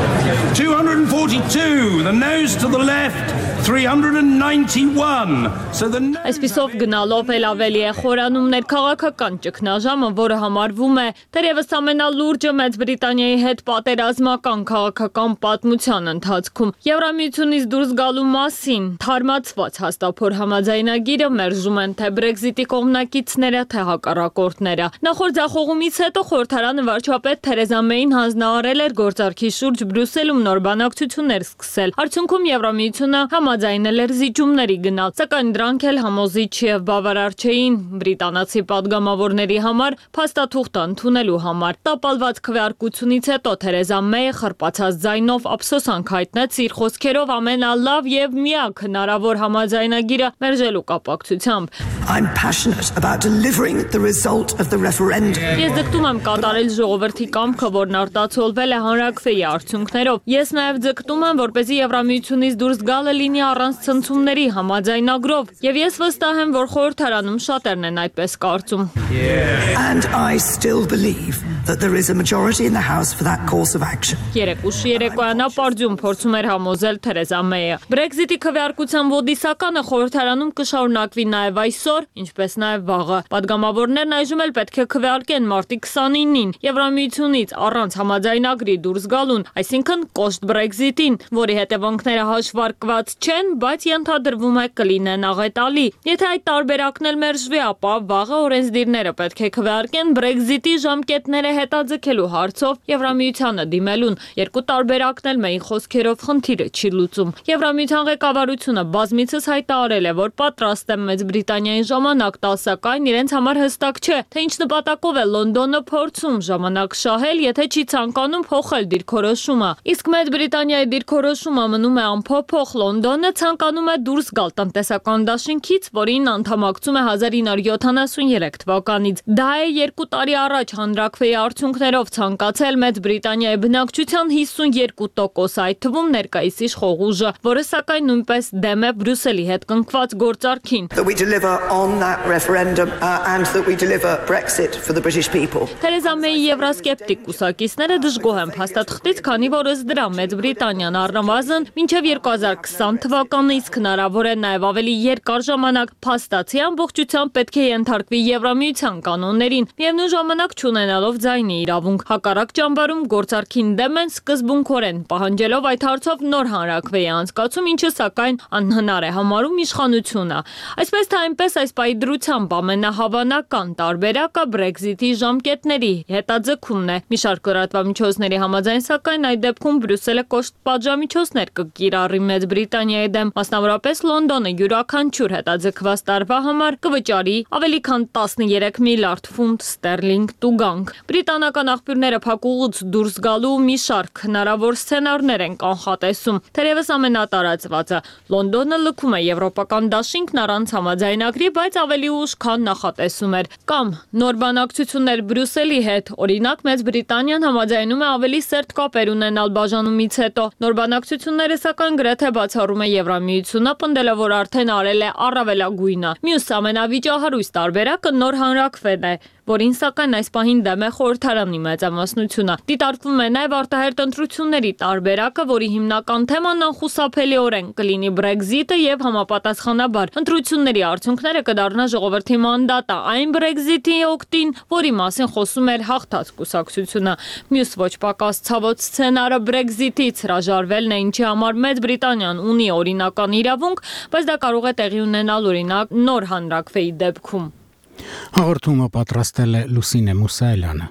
two hundred forty-two, the noes to the left three hundred ninety-one. So the Այսպիսով գնալով էլ ավելի է խորանում ներքաղաքական ճգնաժամը, որը համարվում է թերևս ամենալուրջը Մեծ Բրիտանիայի հետ պատերազմական քաղաքական պատմության ընթացքում։ Եվրամիությունից դուրս գալու մասին թարմացված հաստափոր համաձայնագիրը մերժում են թե Brexit-ի կողմնակիցները, թե հակառակորդները։ Նախորդ ձախողումից հետո խորհրդարանը վարչապետ Թերեզա Մեյին հանձնարարել էր գործարքի շուրջ Բրյուսելում նոր բանակցություններ սկսել։ Արդյունքում Եվրամիությունը համաձայնել էր զիջումների գնալ, սակայն դրանք էլ համոզիչ եւ բավարար չէին բրիտանացի պատգամավորների համար փաստաթուղթ ընդունելու համար։ Տապալված քվեարկությունից հետո Թերեզա Մեյը խրպացած ձայնով ափսոսանք հայտնեց իր խոսքերով ամենալավ եւ միակ հնարավոր համաձայնագիրը մերժելու կապակցությամբ։ I'm passionate about delivering the result of the referendum. Ես ձգտում եմ կատարել ժողովրդի կամքը, որն արտացոլվել է հանրաքվեի արդյունքներով։ Ես նաև ձգտում եմ, որպեսզի Եվրամիությունից դուրս գալը լինի առանց ցնցումների համաձայնագրով, եւ ես վստահ եմ, որ խորհրդարանում շատերն են այդպես կարծում։ And I still believe that there is a majority in the House for that course of action. Երեք ուշ երեկոյան ապարդյուն փորձում էր համոզել Թերեզա Մեյը։ Brexit-ի քվեարկության ոդիսականը խորհրդարանում կշարունակվի նաև այսօր, ինչպես նաև վաղը։ Պատգամավորներն այժմ էլ պետք է քվեարկեն մարտի քսանինին Եվրամիությունից առանց համաձայնագրի դուրս գալուն, այսինքն կոշտ Brexit-ին, որի հետևանքները հաշվարկված չեն, բայց ենթադրվում է կլինեն աղետալի։ Եթե այդ տարբերակն էլ մերժվի, ապա վաղը օրենսդիրները պետք է քվեարկեն Brexit-ի ժամկետները հետաձգելու հարցով Եվրամիությանը դիմելուն։ Երկու տարբերակն էլ Մեյի խոսքերով խնդիրը չի լուծում։ Եվրամիության ղեկավարությունը բազմիցս հայտարարել է, որ պատրաստ է Մեծ Բրիտանիային ժամանակ տալ, սակայն իրենց համար հստակ չէ, թե ինչ նպատակով է Լոնդոնը փորձում ժամանակ շահել, եթե չի ցանկանում փոխել դիրքորոշումը։ Իսկ Մեծ Բրիտանիայի դիրքորոշումը մնում է անփոփոխ։ Լոնդոնը ցանկանում է դուրս գալ տնտեսական դաշինքից, որին անդամակցում է հազար ինը հարյուր յոթանասուներեք թվականից։ Դա է երկու տարի առաջ հանրաքվեի արդյունքներով ցանկացել Մեծ Բրիտանիայի բնակչության հիսունյոթ տոկոս, այդ թվում ներկայիս իշխող ուժը, որը սակայն նույնպես դեմ է Բրյուսելի հետ կնքված գործարքին։ That we deliver on that referendum uh, and that we deliver Brexit for the British people. Թերեզա Մեյի եվրասկեպտիկ կուսակիցները դժգոհ են փաստաթղթից, քանի որ ըստ դրա Մեծ Բրիտանիան առնվազն մինչև երկու հազար քսան թվականը թվականը, իսկ հնարավոր է նաև ավելի երկար ժամանակ, փաստացի ամբողջությամբ պետք է ենթարկվի Եվրամիության կանոններին, միևնույն ժամանակ չունենալով ձայնի իրավունք։ Հակառակ ճամբարում գործարքին դեմ են սկզբունքորեն, պահանջելով այդ հարցով նոր հանրաքվեի անցկացում, ինչը սակայն անհնար է համարում իշխանությունը։ Այսպես թե այնպես այս պահի դրությամբ ամենահավանական տարբերակը Brexit-ի ժամկետների հետաձգումն է։ Մի շարք լրատվամիջոցների համաձայն, սակայն այդ դեպքում Բրյուսելը կոշտ պատժամիջոցներ կկիրառի Մեծ Բրիտանիայի դեմ, մասնավորապես Լոնդոնը յուրաքանչյուր հետաձգված տարվա համար կվճարի ավելի քան տասներեք միլիարդ ֆունտ ստերլինգ տուգանք։ Բրիտանական աղբյուրները փակուղուց դուրս գալու մի շարք հնարավոր սցենարներ են կանխատեսում։ Թերևս ամենատարածվածը Լոնդոնը լքում է եվրոպական դաշինքն առանց համաձայնագրի, բայց ավելի ուշ, քան նախատեսում էր։ Կամ նոր բանակցություններ Բրյուսելի հետ, օրինակ Մեծ Բրիտանիան համաձայնում է ավելի սերտ կապեր ունենալ բաժանումից հետո։ Նոր բանակցությունները սակայն գրեթե բացառում է Եվրամիությունը, պնդելով, որ արդեն արել է առավելագույնը։ Մյուս ամենավիճահարույց տարբերակը նոր հանրաքվեն է, որին սակայն այս պահին դեմ է խորհրդարանի մեծամասնությունը։ Դիտարկվում է նաև արտահերթ ընտրությունների տարբերակը, որի հիմնական թեման անխուսափելիորեն կլինի Brexit-ը եւ համապատասխանաբար ընտրությունների արդյունքները կդառնա ժողովրդի մանդատը այն Brexit-ի օգտին, որի մասին խոսում էր հաղթած կուսակցությունը։ Մյուս ոչ պակաս ցավոտ սցենարը Brexit-ից հրաժարվելն է, ինչի համար Մեծ Բրիտանիան ունի օրինական իրավունք, բայց դա կարող է տեղի ունենալ օրինակ նոր հանրաքվեի դեպքում։ Հաղորդումը պատրաստել է Լուսինե Մուսայելյանը։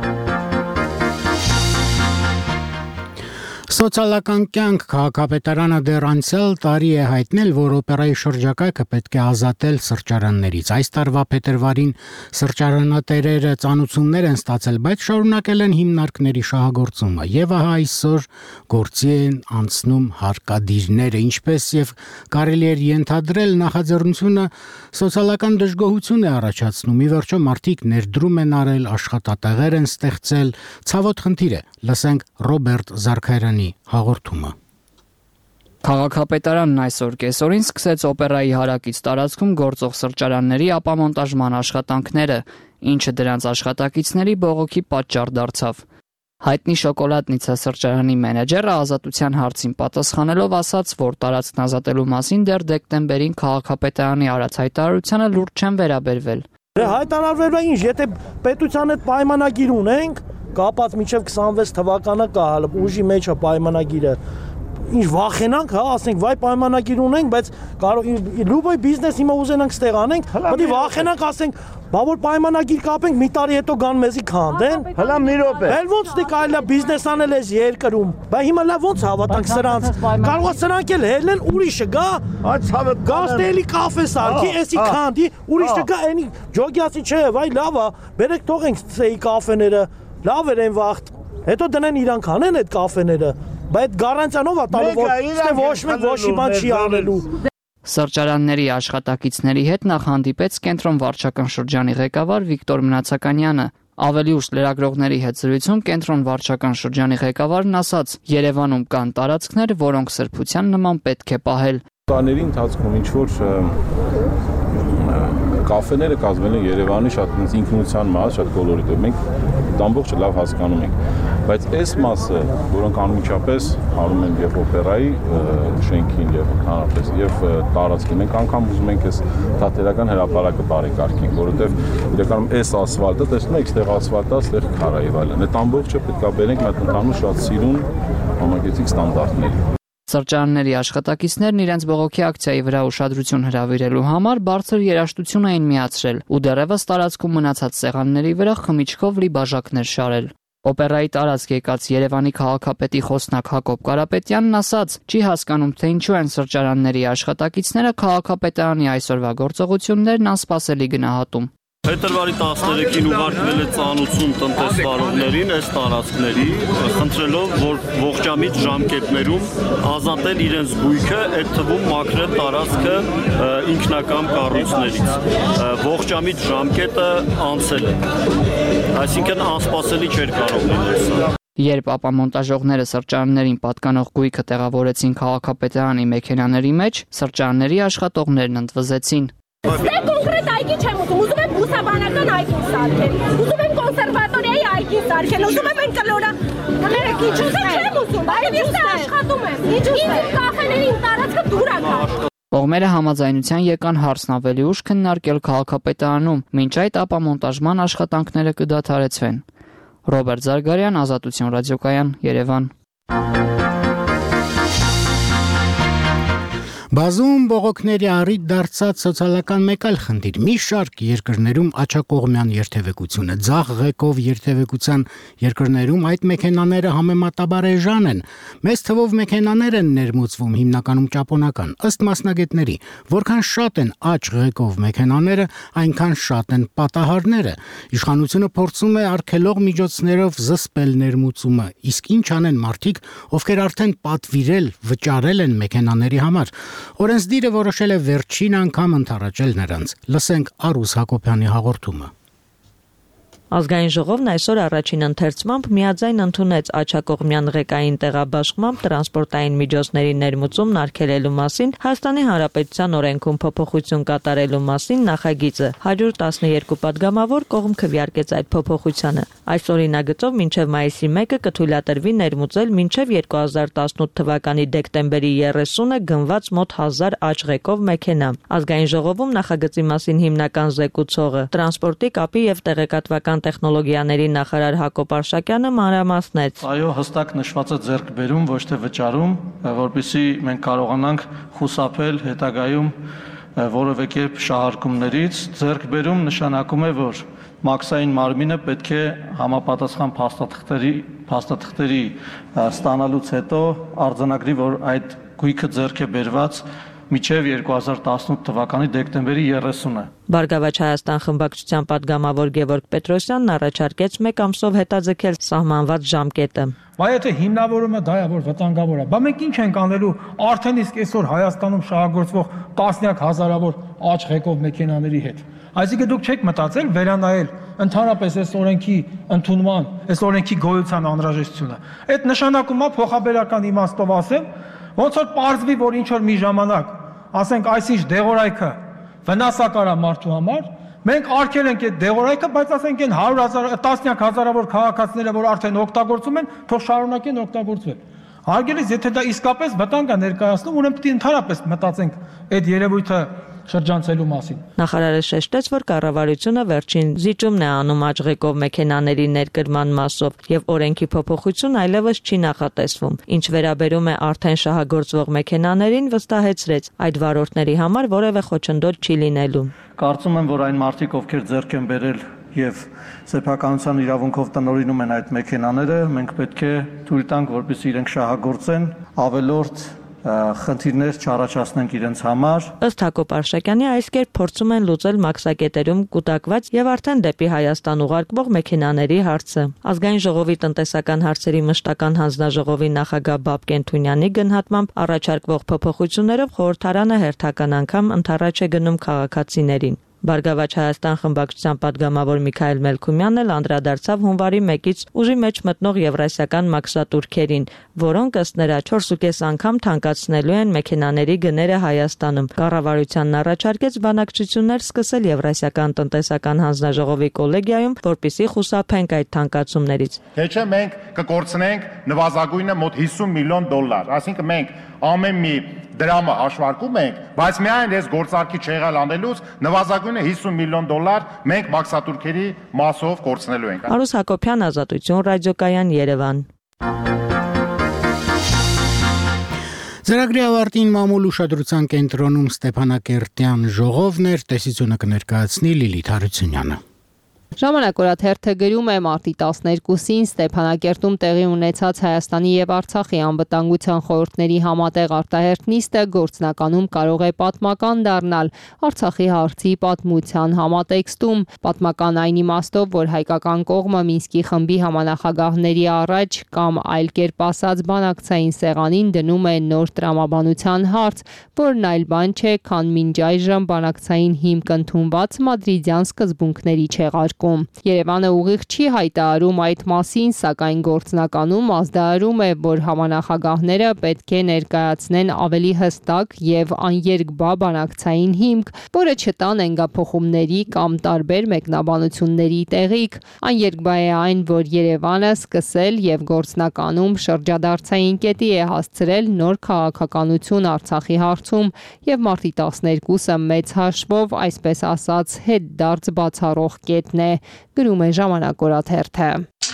Սոցիալական կյանք քաղաքապետարանը դեռ անցյալ տարի է հայտնել, որ օպերայի շրջակայքը պետք է ազատել սրճարաններից։ Այս տարվա փետրվարին սրճարանատերերը ծանուցումներ են ստացել, բայց շարունակել են հիմնարկների շահագործումը։ Եվ ահա այսօր գործի են անցնում հարկադիրները, ինչպես եւ կարելի էր ենթադրել, նախաձեռնությունը սոցիալական դժգոհություն է առաջացնում։ Ի վերջո մարդիկ ներդրում են արել, աշխատատեղեր են ստեղծել, ցավոտ խնդիր է։ Լսենք Ռոբերտ Զարքայրյանի հաղորդումը։ Քաղաքապետարանն այսօր կեսօրին սկսեց օպերայի հարակից տարածքում գործող սրճարանների ապամոնտաժման աշխատանքները, ինչը դրանց աշխատակիցների բողոքի պատճառ դարձավ։ Հայտնի շոկոլադնիցա սրճարանի մենեջերը ազատության հարցին պատասխանելով ասաց, որ տարածքն ազատելու մասին դեռ դեկտեմբերին քաղաքապետարանի արած հայտարարությանը լուրջ չեն վերաբերվել։ Հայտարարվել է ինչ, եթե պետության հետ պայմանագիր ունենք, կապած մինչև քսանվեց թվականը կա ուժի մեջը պայմանագիրը, ինչ վախենանք, հա, ասենք, վայ պայմանագիր ունենք, բայց կարող լուբոյ բիզնես հիմա ուզենանք ստեղ անենք, պետք է վախենանք, ասենք, բա որ պայմանագիր կապենք, մի տարի հետո գան մեզի քանդեն։ Հələ մի րոպե։ Էլ ոնց դե կարելի է բիզնես անել այս երկրում։ Բա հիմա լավ ոնց հավատանք սրանց։ Կարող է սրանք էլ հելեն ուրիշը գա։ Այդ ցավը գաստելի կաֆե սարքի, էսի քանդի, ուրիշը գա, այնի ջոգյացի չէ, վայ լավ է, բերեք թողենք ցեի կաֆեները, լավ էր այն վաղտ։ Հետո դնեն իրանք անեն այդ կաֆեները։ Բայց գարանտիանով է տալու, որ ոչ մեկ ոչ մի բան չի անելու։ Սրճարանների աշխատակիցների հետ նախ հանդիպեց Կենտրոն վարչական շրջանի ղեկավար Վիկտոր Մնացականյանը։ Ավելի ուշ լրագրողների հետ զրույցում Կենտրոն վարչական շրջանի ղեկավարն ասաց. Երևանում կան տարածքներ, որոնք սրբության նման պետք է պահել։ Տարիների ընթացքում ինչ որ կաֆեները կազմել են Երևանի շատ ինքնության մաս, շատ կոլորիտով։ Մենք դա ամբողջը լավ հասկանում ենք, բայց այս մասը, որոնք անմիջապես անում են եւ օպերայի շենքին եւ ընդհանրապես եւ տարածքին, մենք անգամ ուզում ենք այս թատերական հրապարակը բարեկարգենք, որովհետեւ իրականում այս ասֆալտը, տեսնում եք, այստեղ ասֆալտա, այստեղ քարա եւ այլն։ Այդ ամբողջը պետք է բերենք մեր ընդհանուր շատ սիրուն համագեցիկ ստանդարտներ։ Սրճարանների աշխատակիցներն իրենց բողոքի ակցիայի վրա ուշադրություն հրավիրելու համար բարձր երաժշտություն էին միացրել ու դեռևս տարածքում մնացած սեղանների վրա խմիչքով լի բաժակներ շարել։ Օպերայի տարածք եկած Երևանի քաղաքապետի խոսնակ Հակոբ Կարապետյանն ասաց, չի հասկանում, թե ինչու են սրճարանների աշխատակիցները քաղաքապետարանի այսօրվա գործողություններն անսպասելի գնահատում։ Փետրվարի տասներեքին ուղարկվել է ծանուցում տնտեսվարողներին այս տարածքների, խնդրելով, որ ողջամիտ ժամկետներում ազատել իրենց գույքը, այդ թվում մաքրել տարածքը ինքնակամ կառույցներից։ Ողջամիտ ժամկետը անցել է, այսինքն անսպասելի չէր կարող լինել սա։ Երբ ապամոնտաժողները սրճարաններին պատկանող գույքը տեղավորեցին քաղաքապետարանի մեքենաների մեջ, սրճարանների աշխատողներն ընդվզեցին։ Դե կոնկրետ այգի չեմ ուզում, ուզում եմ բուսաբանական այգի սարքել, ուզում եմ կոնսերվատորիայի այգի եկին սարքեն, ուզում եմ այն կլորա։ Ներեք ինչ ուզում չեմ ուզում, բայց ես աշխատում եմ։ Ինչ ուզում եմ կախեներին տարածքը դուր ակա։ Կողմերը համաձայնության եկան հարցն ավելի ուշ քննարկել քաղաքապետարանում, մինչ այդ ապամոնտաժման աշխատանքները կդադարեցվեն։ Ռոբերտ Զարգարյան, Ազատություն ռադիոկայան, Երևան։ Բազում բողոքների առիթ դարձած սոցիալական մեկ այլ խնդիր՝ մի շարք երկրներում աջակողմյան երթևեկությունը, ձախ ղեկով երթևեկության երկրներում այդ մեքենաները համեմատաբար էժան են։ Մեծ թվով մեքենաներ են ներմուծվում, հիմնականում ճապոնական։ Ըստ մասնագետների, որքան շատ են աջ ղեկով մեքենաները, այնքան շատ են պատահարները։ Իշխանությունը փորձում է արգելող միջոցներով զսպել ներմուծումը, իսկ ինչ անեն մարդիկ, ովքեր արդեն պատվիրել, վճարել են մեքենաների համար։ Օրենսդիրը որոշել է վերջին անգամ ընդառաջել նրանց։ Լսենք Արուս Հակոբյանի հաղորդումը։ Ազգային ժողովն այսօր առաջին ընթերցմամբ միաձայն ընդունեց աջակողմյան ղեկային տեղաբաշխմամբ տրանսպորտային միջոցների ներմուծումն արգելելու մասին Հայաստանի Հանրապետության օրենքում փոփոխություն կատարելու մասին նախագիծը։ հարյուր տասներկու պատգամավոր կողմ քվեարկեց այդ փոփոխությանը։ Այս օրինագծով մինչև մայիսի մեկը կթույլատրվի ներմուծել մինչև երկու հազար տասնութ թվականի դեկտեմբերի երեսունը գնված մոտ հազար աջ ղեկով մեքենա։ Ազգային ժողովում նախագծի մասին հիմնական զեկուցողը տրանսպորտի կապի եւ տեղեկատվական տեխնոլոգիաների նախարար Հակոբ Արշակյանը մանրամասնեց. Այո, հստակ նշված է ձեռքբերում, ոչ թե վճարում, որպեսզի մենք կարողանանք խուսափել հետագայում որևէ կերպ շահարկումներից։ Ձեռքբերում նշանակում է, որ մաքսային մարմինը պետք է համապատասխան փաստաթղթերի փաստաթղթերի ստանալուց հետո արձանագրի, որ այդ գույքը ձեռք է բերված մինչև երկու հազար տասնութ թվականի դեկտեմբերի երեսունը։ Բարգավաճ Հայաստան խմբակցության падգամավոր Գևորգ Պետրոսյանն առաջարկեց մեկ ամսով հետաձգել սահմանված ժամկետը։ Բայց եթե հիմնավորումը դա է, որ վտանգավոր է, բա մենք ինչ ենք անելու արդեն իսկ այսօր Հայաստանում շահագործվող տասնյակ հազարավոր աջ ղեկով մեքենաների հետ։ Այսինքն դուք չեք մտածել վերանայել ընդհանրապես այս օրենքի ընդունման, այս օրենքի գոյության անհրաժեշտությունը։ Այդ նշանակում է փոխաբերական իմաստով ասեմ, ոնց որ պարզվի, որ ինչ որ մի ժամանակ, ասենք այսինչ դեղորայքը վնասակար է մարդու համար, մենք արգել ենք այդ դեղորայքը, բայց ասենք այն հարյուր հազար, տասնյակ հազարավոր քաղաքացիները, որ արդեն օգտագործում են, թող շարունակեն օգտագործվել։ Հարգելիս, եթե դա իսկապես վտանգ է ներկայացնում, ուրեմն պետք է ընդհանրապես մտածենք այդ երևույթը շրջանցելու մասին։ Նախարարը շեշտեց, որ կառավարությունը վերջին զիջումն է անում աճղեկով մեքենաների ներկրման մասով եւ օրենքի փոփոխություն այլևս չի նախատեսվում։ Ինչ վերաբերում է արդեն շահագործվող մեքենաներին, վստահեցրեց, այդ վարորդների համար որևէ խոչընդոտ չի լինելու։ Կարծում եմ, որ այն մարդիկ, ովքեր ձեռք են բերել եւ սեփականության իրավունքով տնօրինում են այդ մեքենաները, մենք պետք է թույլ տանք, որպեսզի իրենք շահագործեն, ավելորդ խնդիրներ չառաջացնենք իրենց համար։ Ըստ Հակոբ Արշակյանի, այս կերպ փորձում են լուծել մաքսակետերում կուտակված եւ արդեն դեպի Հայաստան ուղարկվող մեքենաների հարցը։ Ազգային ժողովի տնտեսական հարցերի մշտական հանձնաժողովի նախագահ Բաբկեն Թունյանի գնահատմամբ առաջարկվող փոփոխություններով խորհրդարանը հերթական անգամ ընդառաջ է գնում քաղաքացիներին։ Բարգավաճ Հայաստան խմբակցության падգամավոր Միքայել Մելքումյանն էլ անդրադարձավ հունվարի մեկից ուժի մեջ մտնող եվրասիական մաքսատուրքերին, որոնք ըստ նրա չորսուկես անգամ թանկացնելու են մեքենաների գները Հայաստանում։ Կառավարությանն առաջարկեց բանակցություններ սկսել Եվրասիական տնտեսական հանձնաժողովի կոլեգիայում, որպեսզի խուսափենք այդ թանկացումներից։ Թե չէ մենք կկորցնենք նվազագույնը մոտ հիսուն միլիոն դոլար, այսինքն մենք ամեն մի դրամը հաշվարկում ենք, բայց միայն այս գործարքի չեղալ անելուց նվազագույնը հիսուն միլիոն դոլար մենք մաքսատուրքերի մասով կորցնելու ենք։ Արուս Հակոբյան, Ազատություն ռադիոկայան, Երևան։ Ծրագրի ավարտին մամուլ ուշադրության կենտրոնում Ստեփանակերտյան ժողովն էր, տեսությունը կներկայացնի Լիլիթ Հարությունյանը։ Ժամանակորաթերթը գրում է մարտի տասներկուսին Ստեփանակերտում տեղի ունեցած Հայաստանի եւ Արցախի անվտանգության խորհուրդների համատեղ արտահերթ նիստը գործնականում կարող է պատմական դառնալ Արցախի հարցի պատմության համատեքստում։ Պատմական այն իմաստով, որ հայկական կողմը Մինսկի խմբի համանախագահների առաջ կամ այլ կերպ ասած բանակցային սեղանին դնում է նոր տրամաբանության հարց, որն այլ բան չէ, քան մինչ այժմ բանակցային հիմք ընդունված մադրիդյան սկզբունքների չեղարկում։ դաշտում։ Երևանը ուղիղ չի հայտարարում այդ մասին, սակայն գործնականում ազդարարում է, որ համանախագահները պետք է ներկայացնեն ավելի հստակ եւ աներկբա բանակցային հիմք, որը չտա նենգափոխումների կամ տարբեր մեկնաբանությունների տեղիք։ Աներկբա է այն, որ Երևանը սկսել եւ գործնականում շրջադարձային կետի է հասցրել նոր քաղաքականություն Արցախի հարցում եւ մարտի տասներկուսը մեծ հաշվով, այսպես ասած, հետդարձ բացառող կետն է, գրում է Ժամանակ օրաթերթը։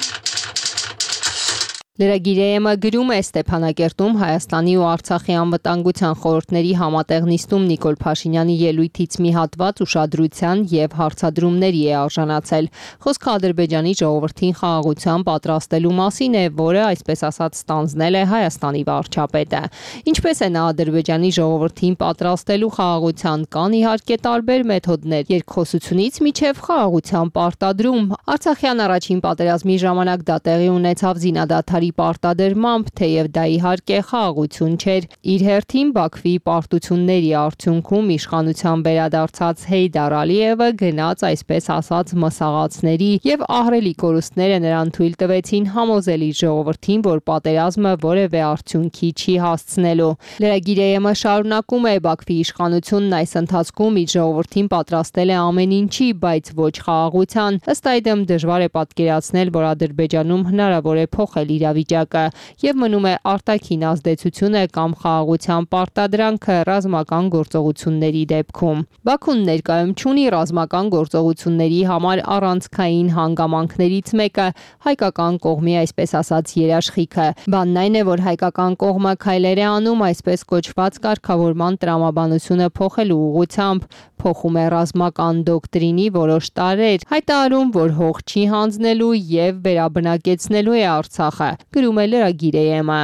Լրագիրը գրում է Ստեփանակերտում Հայաստանի ու Արցախի անվտանգության խորհուրդների համատեղ նիստում Նիկոլ Փաշինյանի ելույթից մի հատված ուշադրության եւ հարցադրումների է արժանացել։ Խոսքը Ադրբեջանի ժողովրդին խաղաղության պատրաստելու մասին է, որը, այսպես ասած, ստանձնել է Հայաստանի վարչապետը։ Ինչպես է նա Ադրբեջանի ժողովրդին պատրաստելու խաղաղության, կան իհարկե տարբեր մեթոդներ՝ երկխոսությունից մինչև խաղաղության պարտադրում։ Արցախյան առաջին պատերազմի ժամանակ դա տեղի ունեցավ զինադադարի պարտադրմամբ, թեև դա իհարկե խաղաղություն չէր։ Իր հերթին Բաքվի պարտությունների արդյունքում իշխանության վերադարձած Հեյդար Ալիևը գնաց, այսպես ասած, մսաղացների եւ ահռելի կորուստները նրան թույլ տվեցին համոզել իր ժողովրդին, որ պատերազմը որևէ արդյունքի չի հասցնելու։ Լրագիրը շարունակում է, Բաքվի իշխանությունն այս ընթացքում իր ժողովրդին պատրաստել է ամեն ինչի, բայց ոչ խաղաղության։ Ըստ այդմ դժվար է պատկերացնել, որ Ադրբեջանում հնարավոր է փոխել իրավիճակը եւ մնում է արտաքին ազդեցությունը կամ խաղաղության պարտադրանքը ռազմական գործողությունների դեպքում։ Բաքուն ներկայում չունի ռազմական գործողությունների համար առանցքային հանգամանքներից մեկը հայկական կողմի, այսպես ասած, երաշխիքը։ Բանն այն է, որ հայկական կողմը քայլեր է անում այսպես կոչված կարգավորման տրամաբանությունը փոխելու ուղղությամբ, փոխում է ռազմական դոկտրինի որոշ տարրեր, հայտարարում, որ հող չի հանձնելու եւ վերաբնակեցնելու է Արցախը, գրում է լրագիրը։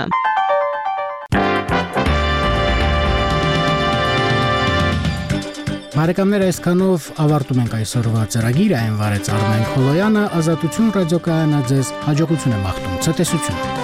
Բարեկամներ, այսքանով ավարտում ենք այսօրվա ծրագիրը, այն վարեց Արմեն Խոլոյանը, Ազատություն ռադիոկայանը ձեզ հաջողություն է մաղթում, ցտեսություն։